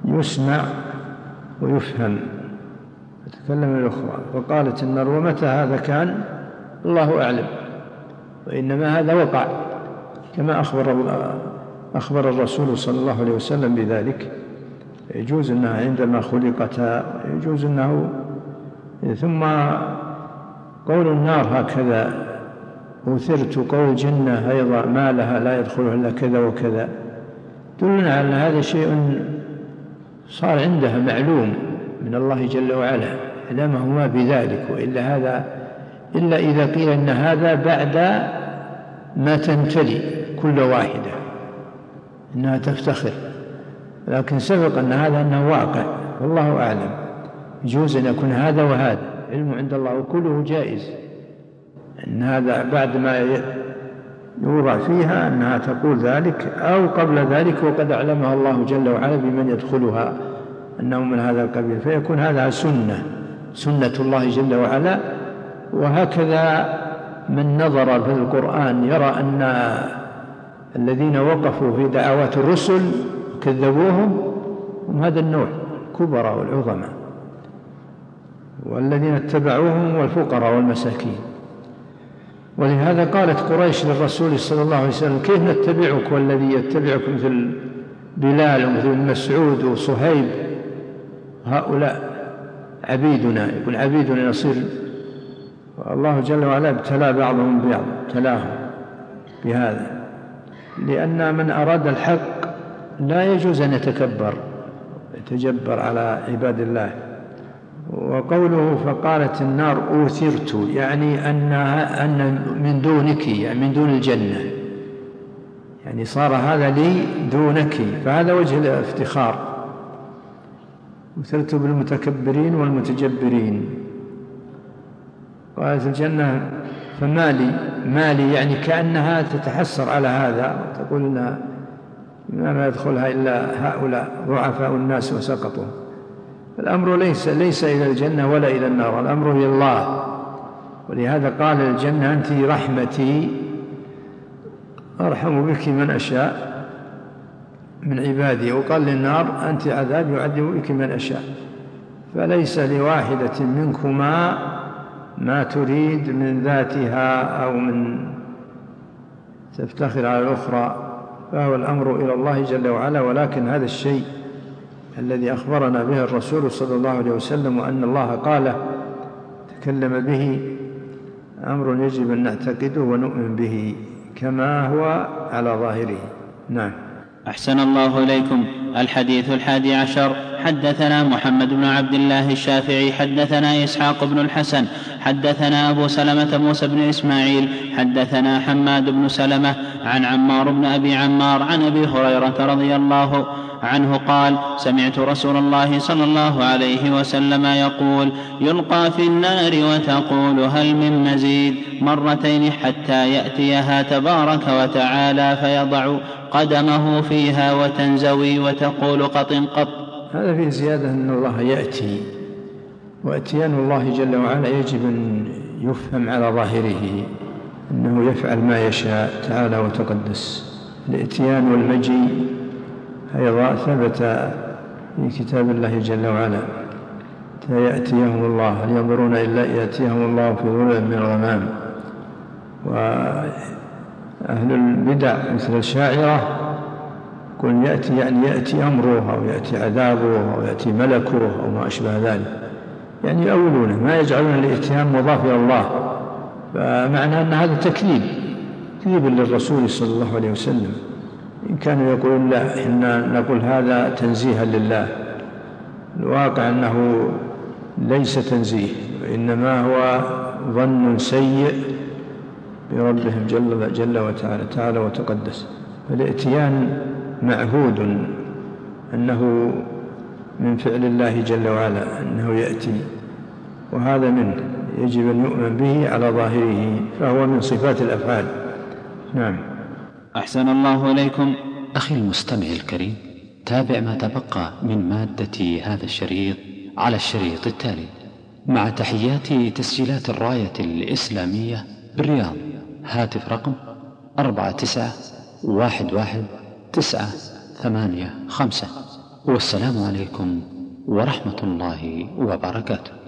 يسمع ويفهم، تكلم الأخرى فقالت النار ومتى هذا كان؟ الله أعلم، وإنما هذا وقع كما أخبر, أخبر الرسول صلى الله عليه وسلم بذلك. يجوز أنها عندما خلقتا، يجوز أنه ثم قول النار هكذا أوثرت، قول الجنة أيضا ما لها لا يدخلها إلا كذا وكذا، دلنا على هذا شيء صار عندها معلوم من الله جل وعلا، علمه ما بذلك. وإلا هذا إلا إذا قيل أن هذا بعد ما تمتلي كل واحدة إنها تفتخر، لكن سبق أن هذا أنه واقع، والله أعلم. يجوز أن يكون هذا وهذا، علم عند الله وكله جائز، أن هذا بعد ما يوضع فيها أنها تقول ذلك أو قبل ذلك وقد أعلمها الله جل وعلا بمن يدخلها أنه من هذا القبيل، فيكون هذا سنة سنة الله جل وعلا. وهكذا من نظر في القرآن يرى أن الذين وقفوا في دعوات الرسل كذبوهم هم هذا النوع الكبراء والعظماء، والذين اتبعوهم والفقراء والمساكين. ولهذا قالت قريش للرسول صلى الله عليه وسلم كيف نتبعك والذي يتبعك مثل بلال ومثل مسعود وصهيب، هؤلاء عبيدنا، يقول عبيدنا نصير. والله جل وعلا ابتلى بعضهم ببعض، ابتلاهم بهذا، لأن من أراد الحق لا يجوز أن يتكبر يتجبر على عباد الله. وقوله فقالت النار أوثرت، يعني أنها أن من دونك، يعني من دون الجنة، يعني صار هذا لي دونك، فهذا وجه الافتخار. أوثرت بالمتكبرين والمتجبرين. قالت الجنة فمالي مالي، يعني كأنها تتحسر على هذا وتقول إنها ما يدخلها إلا هؤلاء ضعفاء الناس وسقطوا. الأمر ليس ليس إلى الجنة ولا إلى النار، الأمر إلى الله. ولهذا قال الجنة أنت رحمتي أرحم بك من أشاء من عبادي، وقال للنار أنت عذاب يعذب بك من أشاء. فليس لواحدة منكما ما تريد من ذاتها أو من تفتخر على الأخرى، فهو الأمر إلى الله جل وعلا. ولكن هذا الشيء الذي أخبرنا به الرسول صلى الله عليه وسلم وأن الله قال تكلم به أمر يجب أن نعتقده ونؤمن به كما هو على ظاهره. نعم.
أحسن الله إليكم. الحديث الحادي عشر. حدثنا محمد بن عبد الله الشافعي حدثنا إسحاق بن الحسن حدثنا أبو سلمة موسى بن إسماعيل حدثنا حماد بن سلمة عن عمار بن أبي عمار عن أبي هريرة رضي الله عنه قال سمعت رسول الله صلى الله عليه وسلم يقول يلقى في النار وتقول هل من مزيد مرتين حتى يأتيها تبارك وتعالى فيضع قدمه فيها وتنزوي وتقول قط قط.
هذا فيه زيادة أن الله يأتي، وأتيان الله جل وعلا يجب أن يفهم على ظاهره أنه يفعل ما يشاء تعالى وتقدس. الإتيان والمجيء أيضا ثبت في كتاب الله جل وعلا يأتيهم الله هل ينظرون إلا يأتيهم الله في ظلل من الغمام. وأهل البدع مثل الشاعرة يقول يأتي يعني يأتي أمره أو يأتي عذابه أو يأتي ملكه أو ما أشبه ذلك، يعني يؤولونه ما يجعلون الإتيان مضاف إلى الله، فمعنى أن هذا تكذيب تكذيب للرسول صلى الله عليه وسلم. إن كانوا يقولون لا إحنا نقول هذا تنزيها لله، الواقع أنه ليس تنزيه وإنما هو ظن سيء بربهم جل, جل وتعالى تعالى وتقدس. فالإتيان معهود أنه من فعل الله جل وعلا أنه يأتي، وهذا منه يجب أن يؤمن به على ظاهره، فهو من صفات الأفعال. نعم.
أحسن الله إليكم.
أخي المستمع الكريم، تابع ما تبقى من مادة هذا الشريط على الشريط التالي مع تحيات تسجيلات الراية الإسلامية بالرياض. هاتف رقم أربعة تسعة واحد واحد تسعة ثمانية خمسة. والسلام عليكم ورحمة الله وبركاته.